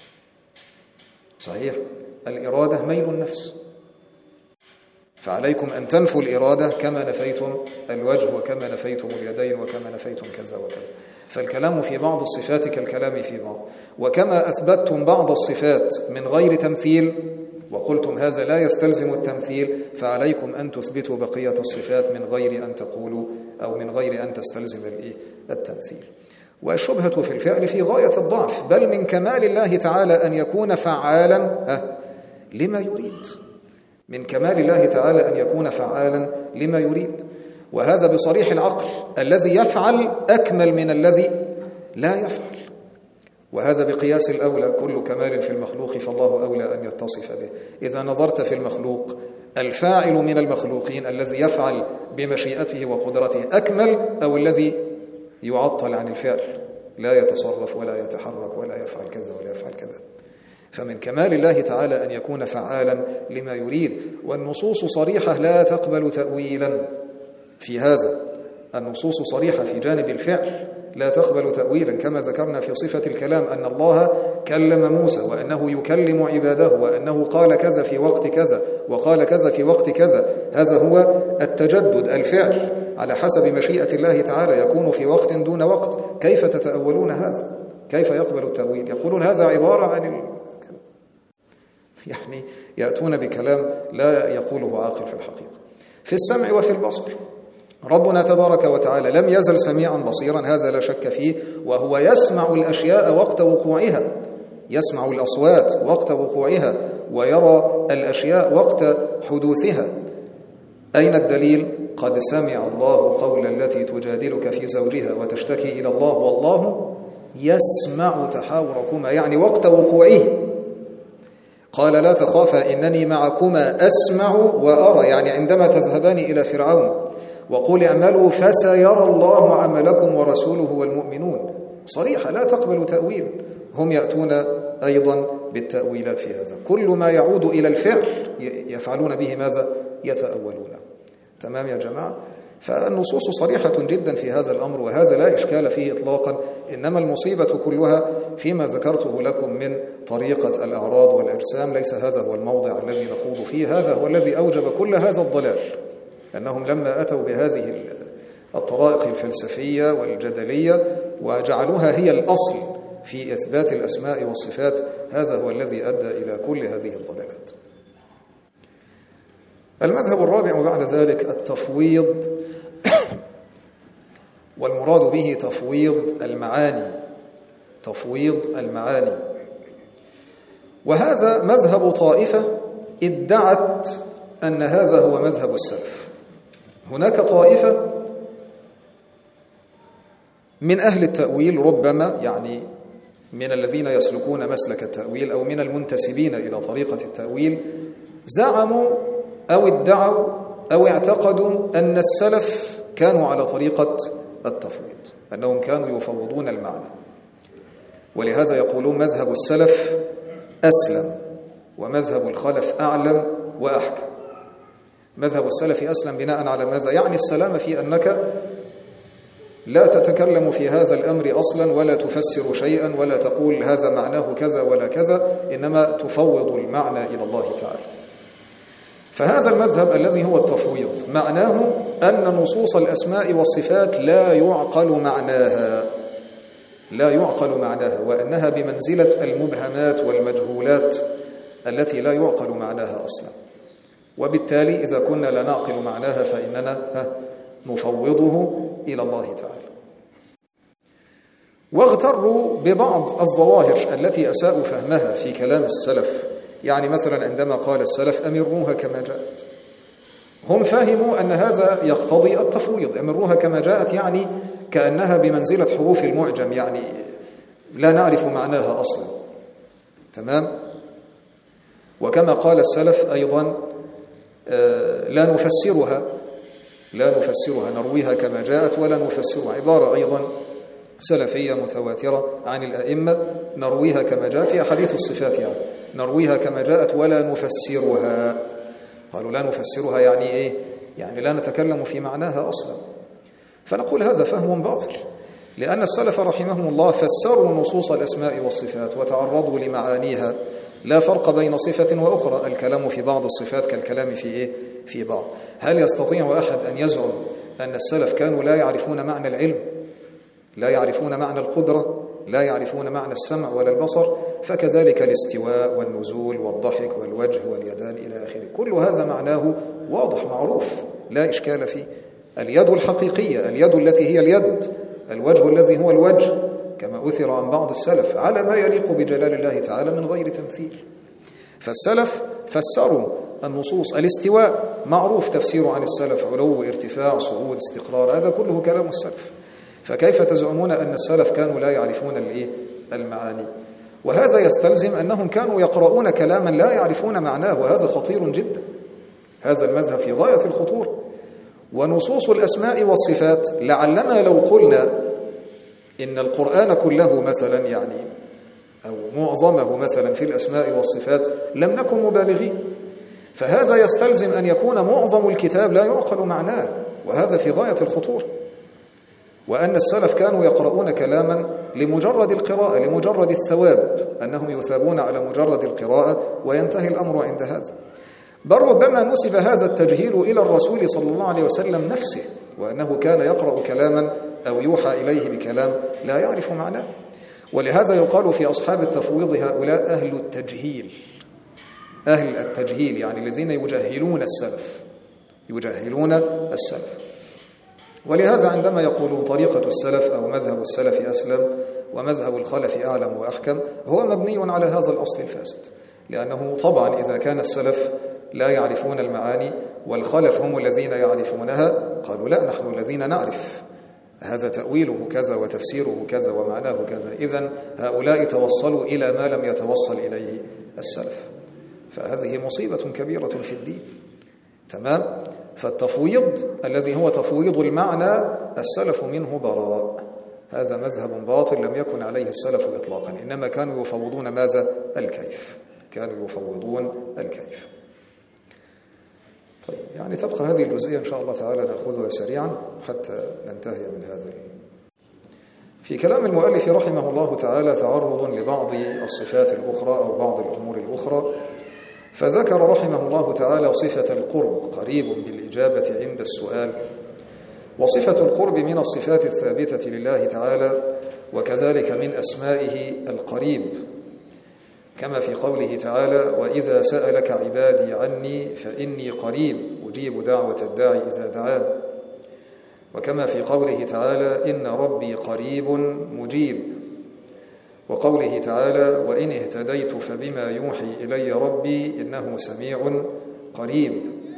صحيح، الإرادة ميل النفس، فعليكم أن تنفوا الإرادة كما نفيتم الوجه وكما نفيتم اليدين وكما نفيتم كذا وكذا. فالكلام في بعض الصفات كالكلام في بعض. وكما أثبتتم بعض الصفات من غير تمثيل وقلتم هذا لا يستلزم التمثيل، فعليكم أن تثبتوا بقية الصفات من غير أن تقولوا أو من غير أن تستلزم التمثيل. والشبهة في الفعل في غاية الضعف، بل من كمال الله تعالى أن يكون فعالا لما يريد. من كمال الله تعالى أن يكون فعالا لما يريد، وهذا بصريح العقل. الذي يفعل أكمل من الذي لا يفعل، وهذا بقياس الأولى. كل كمال في المخلوق فالله أولى أن يتصف به. إذا نظرت في المخلوق، الفاعل من المخلوقين الذي يفعل بمشيئته وقدرته أكمل أو الذي يعطل عن الفعل، لا يتصرف ولا يتحرك ولا يفعل كذا ولا يفعل كذا. فمن كمال الله تعالى أن يكون فعالا لما يريد. والنصوص صريحة لا تقبل تأويلا في هذا. النصوص صريحة في جانب الفعل لا تقبل تأويلا، كما ذكرنا في صفة الكلام أن الله كلم موسى وأنه يكلم عباده وأنه قال كذا في وقت كذا وقال كذا في وقت كذا. هذا هو التجدد. الفعل على حسب مشيئة الله تعالى يكون في وقت دون وقت. كيف تتأولون هذا؟ كيف يقبل التأويل؟ يقولون هذا عبارة عن يعني يأتون بكلام لا يقوله عاقل في الحقيقة. في السمع وفي البصر، ربنا تبارك وتعالى لم يزل سميعا بصيرا، هذا لا شك فيه، وهو يسمع الأشياء وقت وقوعها، يسمع الأصوات وقت وقوعها ويرى الأشياء وقت حدوثها. أين الدليل؟ قد سمع الله قول التي تجادلك في زوجها وتشتكي إلى الله والله يسمع تحاوركما، يعني وقت وقوعه. قال لا تخافا إنني معكما أسمع وأرى، يعني عندما تذهبان إلى فرعون وقل اعملوا فسيرى الله عملكم ورسوله والمؤمنون. صريحة لا تقبل تأويل. هم يأتون أيضا بالتأويلات في هذا. كل ما يعود إلى الفعل يفعلون به ماذا؟ يتأولون. تمام يا جماعة؟ فالنصوص صريحة جدا في هذا الأمر، وهذا لا إشكال فيه إطلاقا. إنما المصيبة كلها فيما ذكرته لكم من طريقة الأعراض والإرسام. ليس هذا هو الموضع الذي نخوض فيه، هذا هو الذي أوجب كل هذا الضلال. أنهم لما أتوا بهذه الطرائق الفلسفية والجدلية وجعلوها هي الأصل في إثبات الأسماء والصفات، هذا هو الذي أدى إلى كل هذه الضلالات. المذهب الرابع بعد ذلك التفويض، والمراد به تفويض المعاني، تفويض المعاني. وهذا مذهب طائفة ادعت أن هذا هو مذهب السلف. هناك طائفة من أهل التأويل، ربما يعني من الذين يسلكون مسلك التأويل أو من المنتسبين إلى طريقة التأويل، زعموا أو ادعوا أو اعتقدوا أن السلف كانوا على طريقة التفويض، أنهم كانوا يفوضون المعنى. ولهذا يقولون مذهب السلف أسلم ومذهب الخلف أعلم وأحكم. مذهب السلف أسلم بناء على ماذا؟ يعني السلام في أنك لا تتكلم في هذا الأمر أصلا ولا تفسر شيئا ولا تقول هذا معناه كذا ولا كذا، إنما تفوض المعنى إلى الله تعالى. فهذا المذهب الذي هو التفويض معناه أن نصوص الأسماء والصفات لا يعقل معناها، لا يعقل معناها، وأنها بمنزلة المبهمات والمجهولات التي لا يعقل معناها أصلا. وبالتالي إذا كنا لا نعقل معناها فإننا نفوضه إلى الله تعالى. واغتروا ببعض الظواهر التي أساءوا فهمها في كلام السلف، يعني مثلا عندما قال السلف أمروها كما جاءت، هم فهموا أن هذا يقتضي التفويض، أمروها كما جاءت يعني كأنها بمنزلة حروف المعجم، يعني لا نعرف معناها أصلا. تمام؟ وكما قال السلف أيضا لا نفسرها نرويها كما جاءت ولا نفسرها، عبارة أيضا سلفية متواترة عن الأئمة، نرويها كما جاءت في أحاديث الصفات، يعني نرويها كما جاءت ولا نفسرها. قالوا لا نفسرها يعني إيه؟ يعني لا نتكلم في معناها أصلا. فنقول هذا فهم باطل، لأن السلف رحمهم الله فسروا نصوص الأسماء والصفات وتعرضوا لمعانيها، لا فرق بين صفة وأخرى، الكلام في بعض الصفات كالكلام في إيه؟ في بعض. هل يستطيع أحد أن يزعم أن السلف كانوا لا يعرفون معنى العلم، لا يعرفون معنى القدرة، لا يعرفون معنى السمع ولا البصر؟ فكذلك الاستواء والنزول والضحك والوجه واليدان إلى آخره، كل هذا معناه واضح معروف لا إشكال فيه. اليد الحقيقية، اليد التي هي اليد، الوجه الذي هو الوجه، كما أثر عن بعض السلف على ما يليق بجلال الله تعالى من غير تمثيل. فالسلف فسروا النصوص. الاستواء معروف تفسيره عن السلف، علو، ارتفاع، صعود، استقرار، هذا كله كلام السلف. فكيف تزعمون أن السلف كانوا لا يعرفون المعاني؟ وهذا يستلزم أنهم كانوا يقرؤون كلاما لا يعرفون معناه، وهذا خطير جدا، هذا المذهب في غاية الخطورة. ونصوص الأسماء والصفات، لعلنا لو قلنا إن القرآن كله مثلا يعني أو معظمه مثلا في الأسماء والصفات لم نكن مبالغين، فهذا يستلزم أن يكون معظم الكتاب لا يعقل معناه، وهذا في غاية الخطورة. وأن السلف كانوا يقرؤون كلاما لمجرد القراءة، لمجرد الثواب، أنهم يثابون على مجرد القراءة وينتهي الأمر عند هذا. بل ربما نسب هذا التجهيل إلى الرسول صلى الله عليه وسلم نفسه، وأنه كان يقرأ كلاما أو يوحى إليه بكلام لا يعرف معناه. ولهذا يقال في أصحاب التفويض هؤلاء أهل التجهيل، أهل التجهيل يعني الذين يجهلون السلف. ولهذا عندما يقولون طريقة السلف أو مذهب السلف أسلم ومذهب الخلف أعلم وأحكم، هو مبني على هذا الأصل الفاسد، لأنه طبعا إذا كان السلف لا يعرفون المعاني والخلف هم الذين يعرفونها، قالوا لا، نحن الذين نعرف، هذا تأويله كذا وتفسيره كذا ومعناه كذا، إذن هؤلاء توصلوا إلى ما لم يتوصل إليه السلف. فهذه مصيبة كبيرة في الدين. تمام؟ فالتفويض الذي هو تفويض المعنى السلف منه براء، هذا مذهب باطل لم يكن عليه السلف إطلاقا، إنما كانوا يفوضون ماذا؟ الكيف، كانوا يفوضون الكيف. طيب، يعني تبقى هذه الجزئية إن شاء الله تعالى نأخذها سريعا حتى ننتهي من هذا. في كلام المؤلف رحمه الله تعالى تعرض لبعض الصفات الأخرى أو بعض الأمور الأخرى، فذكر رحمه الله تعالى صفة القرب، قريب بالإجابة عند السؤال، وصفة القرب من الصفات الثابتة لله تعالى، وكذلك من أسمائه القريب، كما في قوله تعالى: وإذا سألك عبادي عني فإني قريب أجيب دعوة الداعي إذا دعان، وكما في قوله تعالى: إن ربي قريب مجيب، وقوله تعالى: وإن اهتديت فبما يوحي إلي ربي إنه سميع قريب.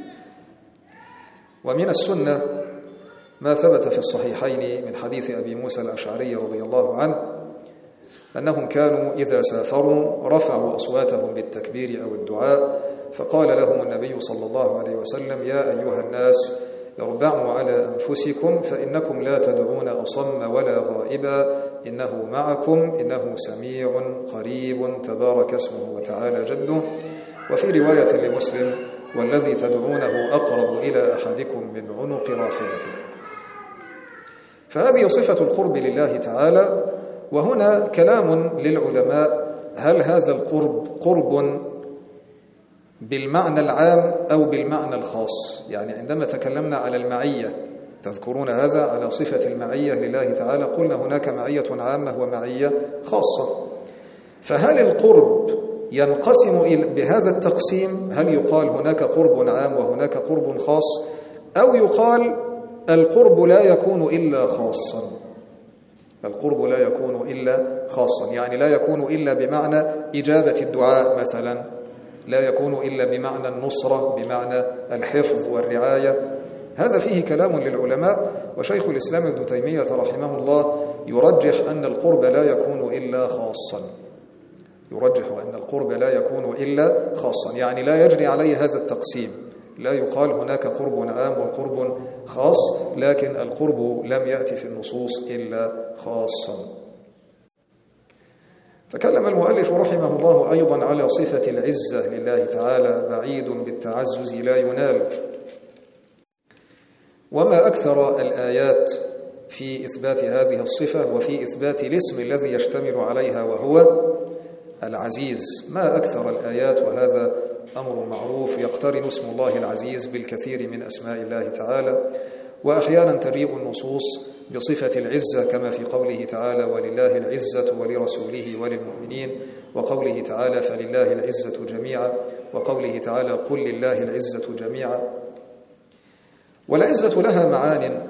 ومن السنة ما ثبت في الصحيحين من حديث أبي موسى الأشعري رضي الله عنه أنهم كانوا إذا سافروا رفعوا أصواتهم بالتكبير أو الدعاء، فقال لهم النبي صلى الله عليه وسلم: يا أيها الناس اربعوا على أنفسكم فإنكم لا تدعون أصم ولا غائبا إنه معكم إنه سميع قريب تبارك اسمه وتعالى جده. وفي رواية لمسلم: والذي تدعونه أقرب إلى أحدكم من عنق راحلته. فهذه صفة القرب لله تعالى. وهنا كلام للعلماء: هل هذا القرب قرب بالمعنى العام أو بالمعنى الخاص؟ يعني عندما تكلمنا على المعية، تذكرون هذا، على صفة المعية لله تعالى، قلنا هناك معية عامة ومعية خاصة. فهل القرب ينقسم بهذا التقسيم، هل يقال هناك قرب عام وهناك قرب خاص، أو يقال القرب لا يكون إلا خاصا. القرب لا يكون إلا خاصا، يعني لا يكون إلا بمعنى إجابة الدعاء مثلا، لا يكون إلا بمعنى النصرة، بمعنى الحفظ والرعاية. هذا فيه كلام للعلماء، وشيخ الإسلام ابن تيمية رحمه الله يرجح أن القرب لا يكون إلا خاصا، يرجح أن القرب لا يكون إلا خاصا، يعني لا يجري عليه هذا التقسيم، لا يقال هناك قرب عام وقرب خاص، لكن القرب لم يأتي في النصوص إلا خاصا. تكلم المؤلف رحمه الله أيضا على صفة العزة لله تعالى، بعيد بالتعزز لا ينال. وما أكثر الآيات في إثبات هذه الصفة وفي إثبات الاسم الذي يشتمل عليها وهو العزيز، ما أكثر الآيات، وهذا أمر معروف. يقترن اسم الله العزيز بالكثير من أسماء الله تعالى، وأحيانا تجيء النصوص بصفة العزة كما في قوله تعالى ولله العزة ولرسوله وللمؤمنين، وقوله تعالى فلله العزة جميعا، وقوله تعالى قل لله العزة جميعا. والعزة لها معان،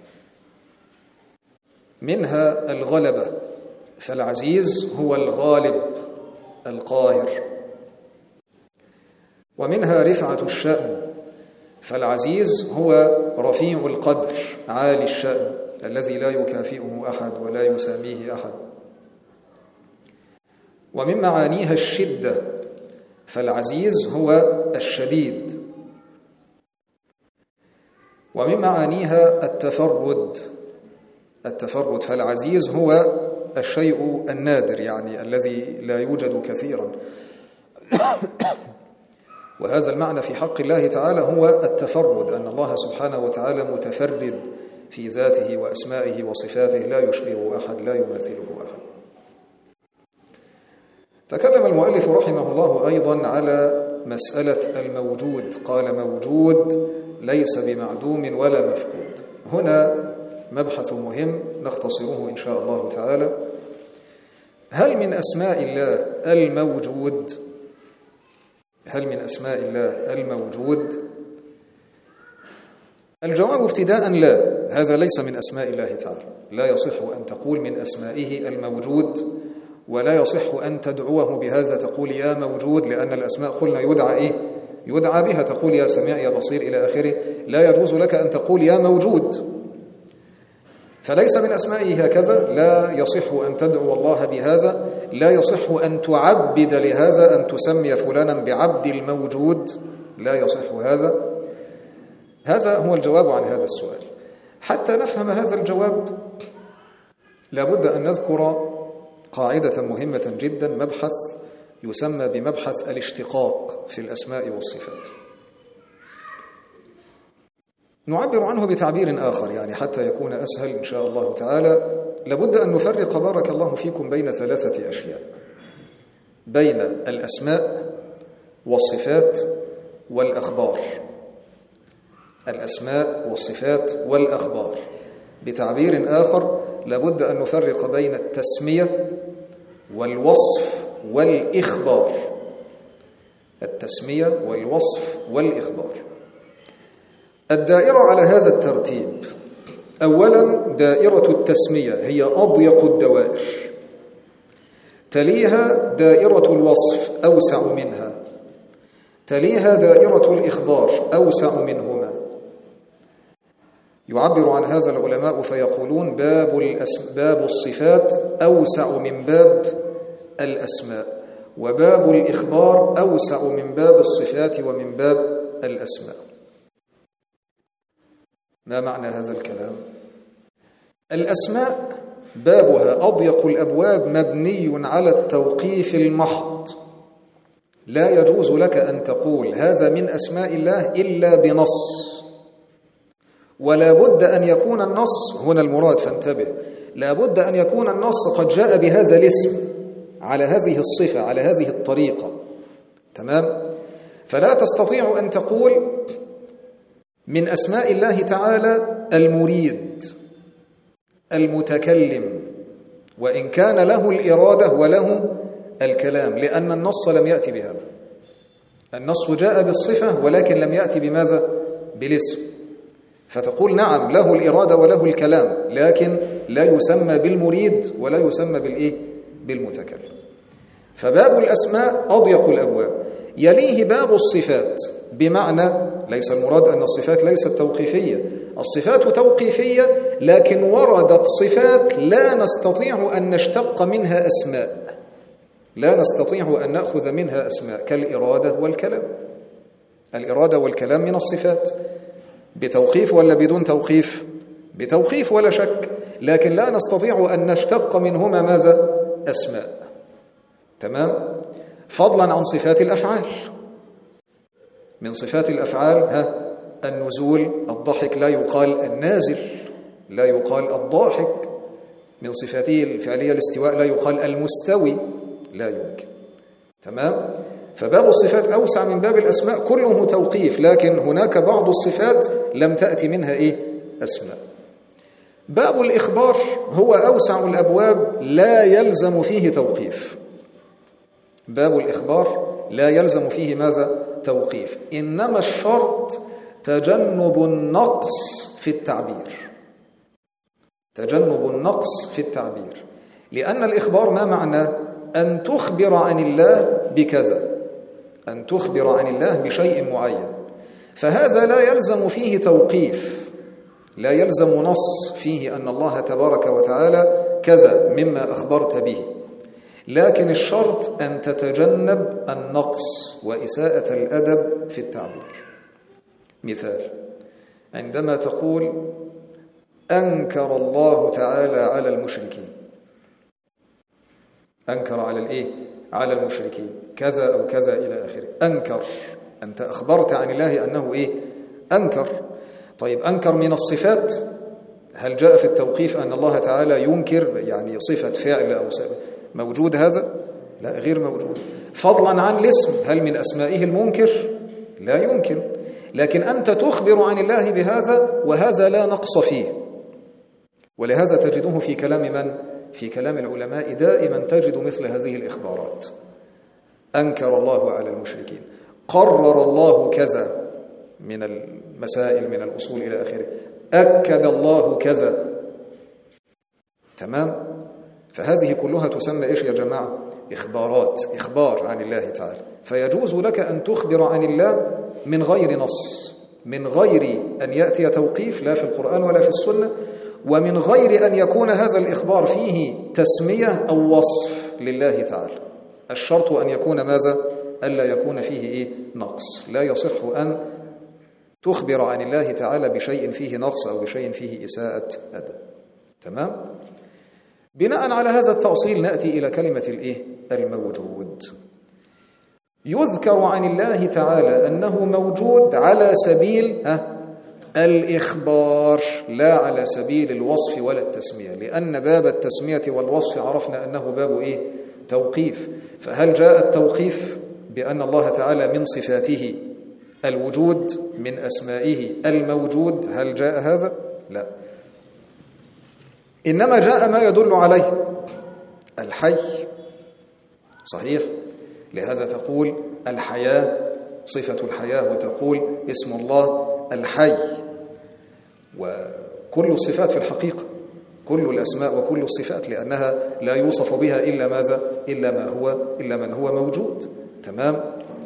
منها الغلبة، فالعزيز هو الغالب القاهر. ومنها رفعة الشأن، فالعزيز هو رفيع القدر عالي الشأن الذي لا يكافئه أحد ولا يساميه أحد. ومن معانيها الشدة، فالعزيز هو الشديد. ومن معانيها التفرد، فالعزيز هو الشيء النادر، يعني الذي لا يوجد كثيرا. وهذا المعنى في حق الله تعالى هو التفرد، أن الله سبحانه وتعالى متفرد في ذاته وأسمائه وصفاته، لا يشبهه أحد، لا يماثله أحد. تكلم المؤلف رحمه الله أيضا على مسألة الموجود، قال موجود ليس بمعدوم ولا مفقود. هنا مبحث مهم نختصره إن شاء الله تعالى. هل من أسماء الله الموجود؟ هل من أسماء الله الموجود؟ الجواب ابتداء لا، هذا ليس من أسماء الله تعالى. لا يصح أن تقول من أسمائه الموجود، ولا يصح أن تدعوه بهذا، تقول يا موجود، لأن الأسماء قلنا يدعى بها، تقول يا سميع يا بصير إلى آخره. لا يجوز لك أن تقول يا موجود، فليس من أسمائه هكذا. لا يصح أن تدعو الله بهذا، لا يصح أن تعبد لهذا، أن تسمي فلانا بعبد الموجود، لا يصح هذا. هذا هو الجواب عن هذا السؤال. حتى نفهم هذا الجواب لابد أن نذكر قاعدة مهمة جدا، مبحث يسمى بمبحث الاشتقاق في الأسماء والصفات. نعبر عنه بتعبير آخر يعني حتى يكون أسهل إن شاء الله تعالى. لابد أن نفرق بارك الله فيكم بين ثلاثة أشياء، بين الأسماء والصفات والأخبار. الأسماء والصفات والأخبار. بتعبير آخر لابد أن نفرق بين التسمية والوصف والإخبار. التسمية والوصف والإخبار. الدائرة على هذا الترتيب: أولا دائرة التسمية هي أضيق الدوائر، تليها دائرة الوصف أوسع منها، تليها دائرة الإخبار أوسع منهما. يعبر عن هذا العلماء فيقولون باب الصفات أوسع من باب الأسماء، وباب الإخبار أوسع من باب الصفات ومن باب الأسماء. ما معنى هذا الكلام؟ الأسماء بابها أضيق الأبواب، مبني على التوقيف المحض. لا يجوز لك أن تقول هذا من أسماء الله إلا بنص، ولا بد أن يكون النص هنا المراد، فانتبه، لا بد أن يكون النص قد جاء بهذا الاسم على هذه الصفة على هذه الطريقة. تمام؟ فلا تستطيع أن تقول من أسماء الله تعالى المريد المتكلم، وإن كان له الإرادة وله الكلام، لأن النص لم يأتي بهذا. النص جاء بالصفة ولكن لم يأتي بماذا؟ بالاسم. فتقول نعم له الإرادة وله الكلام، لكن لا يسمى بالمريد ولا يسمى بالمتكلم. فباب الأسماء أضيق الأبواب. يليه باب الصفات، بمعنى ليس المراد أن الصفات ليست توقيفية، الصفات توقيفية، لكن وردت صفات لا نستطيع أن نشتق منها أسماء، لا نستطيع أن نأخذ منها أسماء، كالإرادة والكلام. الإرادة والكلام من الصفات، بتوقيف ولا بدون توقيف؟ بتوقيف ولا شك، لكن لا نستطيع أن نشتق منهما ماذا؟ أسماء. تمام؟ فضلا عن صفات الأفعال. من صفات الأفعال النزول، الضحك لا يقال النازل، لا يقال الضاحك. من صفاته الفعلية الاستواء، لا يقال المستوي، لا يمكن. تمام؟ فباب الصفات أوسع من باب الأسماء، كله توقيف، لكن هناك بعض الصفات لم تأتي منها أسماء. باب الإخبار هو أوسع الأبواب، لا يلزم فيه توقيف. باب الإخبار لا يلزم فيه ماذا؟ توقيف، إنما الشرط تجنب النقص في التعبير. تجنب النقص في التعبير، لأن الإخبار ما معنى؟ أن تخبر عن الله بكذا، أن تخبر عن الله بشيء معين، فهذا لا يلزم فيه توقيف، لا يلزم نص فيه أن الله تبارك وتعالى كذا مما أخبرت به، لكن الشرط أن تتجنب النقص وإساءة الأدب في التعبير. مثال: عندما تقول أنكر الله تعالى على المشركين، أنكر على على المشركين كذا أو كذا إلى آخره، أنكر، أنت أخبرت عن الله أنه أنكر. طيب أنكر من الصفات، هل جاء في التوقيف أن الله تعالى ينكر يعني صفة فعل أو موجود هذا؟ لا، غير موجود. فضلا عن الاسم، هل من أسمائه المنكر؟ لا يمكن. لكن أنت تخبر عن الله بهذا، وهذا لا نقص فيه. ولهذا تجده في كلام من؟ في كلام العلماء دائما تجد مثل هذه الإخبارات. أنكر الله على المشركين، قرر الله كذا من المسائل من الأصول إلى آخره، أكد الله كذا. تمام؟ فهذه كلها تسمى إيش يا جماعة؟ إخبارات، إخبار عن الله تعالى. فيجوز لك أن تخبر عن الله من غير نص، من غير أن يأتي توقيف لا في القرآن ولا في السنة، ومن غير أن يكون هذا الإخبار فيه تسمية أو وصف لله تعالى. الشرط أن يكون ماذا؟ ألا يكون فيه نقص. لا يصح أن تخبر عن الله تعالى بشيء فيه نقص أو بشيء فيه إساءة أدب. تمام؟ بناء على هذا التأصيل نأتي إلى كلمة الموجود. يذكر عن الله تعالى أنه موجود على سبيل الإخبار، لا على سبيل الوصف ولا التسمية، لأن باب التسمية والوصف عرفنا أنه باب توقيف. فهل جاء التوقيف بأن الله تعالى من صفاته الوجود، من أسمائه الموجود؟ هل جاء هذا؟ لا، إنما جاء ما يدل عليه. الحي، صحيح، لهذا تقول الحياة، صفة الحياة، وتقول اسم الله الحي. وكل الصفات في الحقيقة، كل الأسماء وكل الصفات، لأنها لا يوصف بها إلا ماذا؟ إلا من هو موجود. تمام؟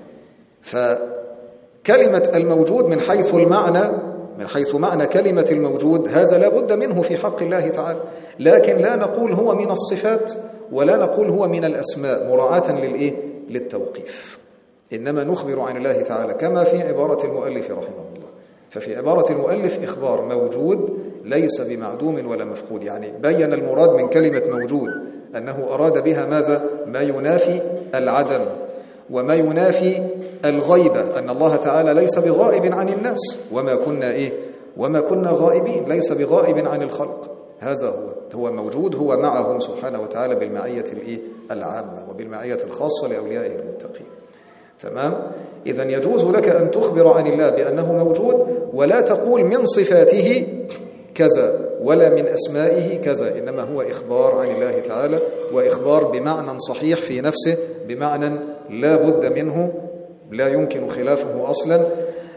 فكلمة الموجود من حيث المعنى، من حيث معنى كلمة الموجود، هذا لا بد منه في حق الله تعالى، لكن لا نقول هو من الصفات ولا نقول هو من الأسماء مراعاة للتوقيف. إنما نخبر عن الله تعالى كما في عبارة المؤلف رحمه الله. ففي عبارة المؤلف إخبار موجود ليس بمعدوم ولا مفقود، يعني بين المراد من كلمة موجود أنه أراد بها ماذا؟ ما ينافي العدم وما ينافي الغيبة، أن الله تعالى ليس بغائب عن الناس، وما كنا غائبين، ليس بغائب عن الخلق. هذا هو موجود، هو معهم سبحانه وتعالى بالمعية العامة وبالمعية الخاصة لأوليائه المتقين. تمام؟ إذن يجوز لك أن تخبر عن الله بأنه موجود، ولا تقول من صفاته كذا ولا من أسمائه كذا، إنما هو إخبار عن الله تعالى، وإخبار بمعنى صحيح في نفسه، بمعنى لا بد منه، لا يمكن خلافه أصلا،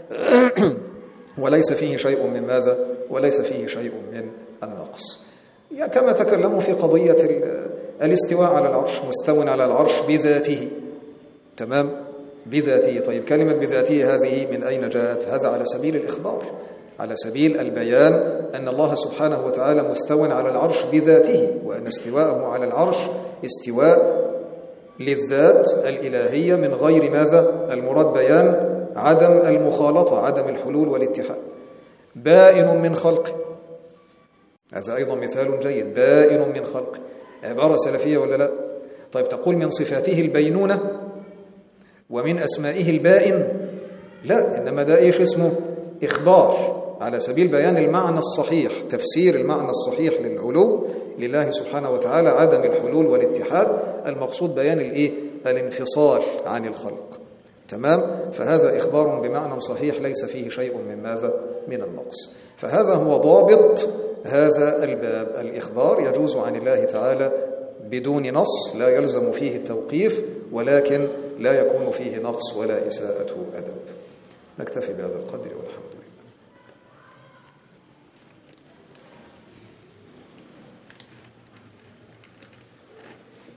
وليس فيه شيء من ماذا؟ وليس فيه شيء من النقص. كما تكلموا في قضية الاستواء على العرش، مستو على العرش بذاته، تمام؟ بذاته. طيب كلمة بذاته هذه من أين جاءت؟ هذا على سبيل الإخبار، على سبيل البيان أن الله سبحانه وتعالى مستو على العرش بذاته، وأن استواءه على العرش استواء للذات الإلهية من غير ماذا؟ المراد بيان عدم المخالطة، عدم الحلول والاتحاد. بائن من خلقه، هذا أيضا مثال جيد، بائن من خلقه، عبارة سلفية ولا لا؟ طيب تقول من صفاته البينونة ومن أسمائه البائن؟ لا، إنما ده إيش اسمه؟ إخبار على سبيل بيان المعنى الصحيح، تفسير المعنى الصحيح للعلو لله سبحانه وتعالى، عدم الحلول والاتحاد، المقصود بيان الإيه؟ الانفصال عن الخلق، تمام؟ فهذا إخبار بمعنى صحيح ليس فيه شيء من ماذا؟ من النقص. فهذا هو ضابط هذا الباب، الإخبار يجوز عن الله تعالى بدون نص، لا يلزم فيه التوقيف، ولكن لا يكون فيه نقص ولا إساءة أدب. نكتفي بهذا القدر والحمد لله.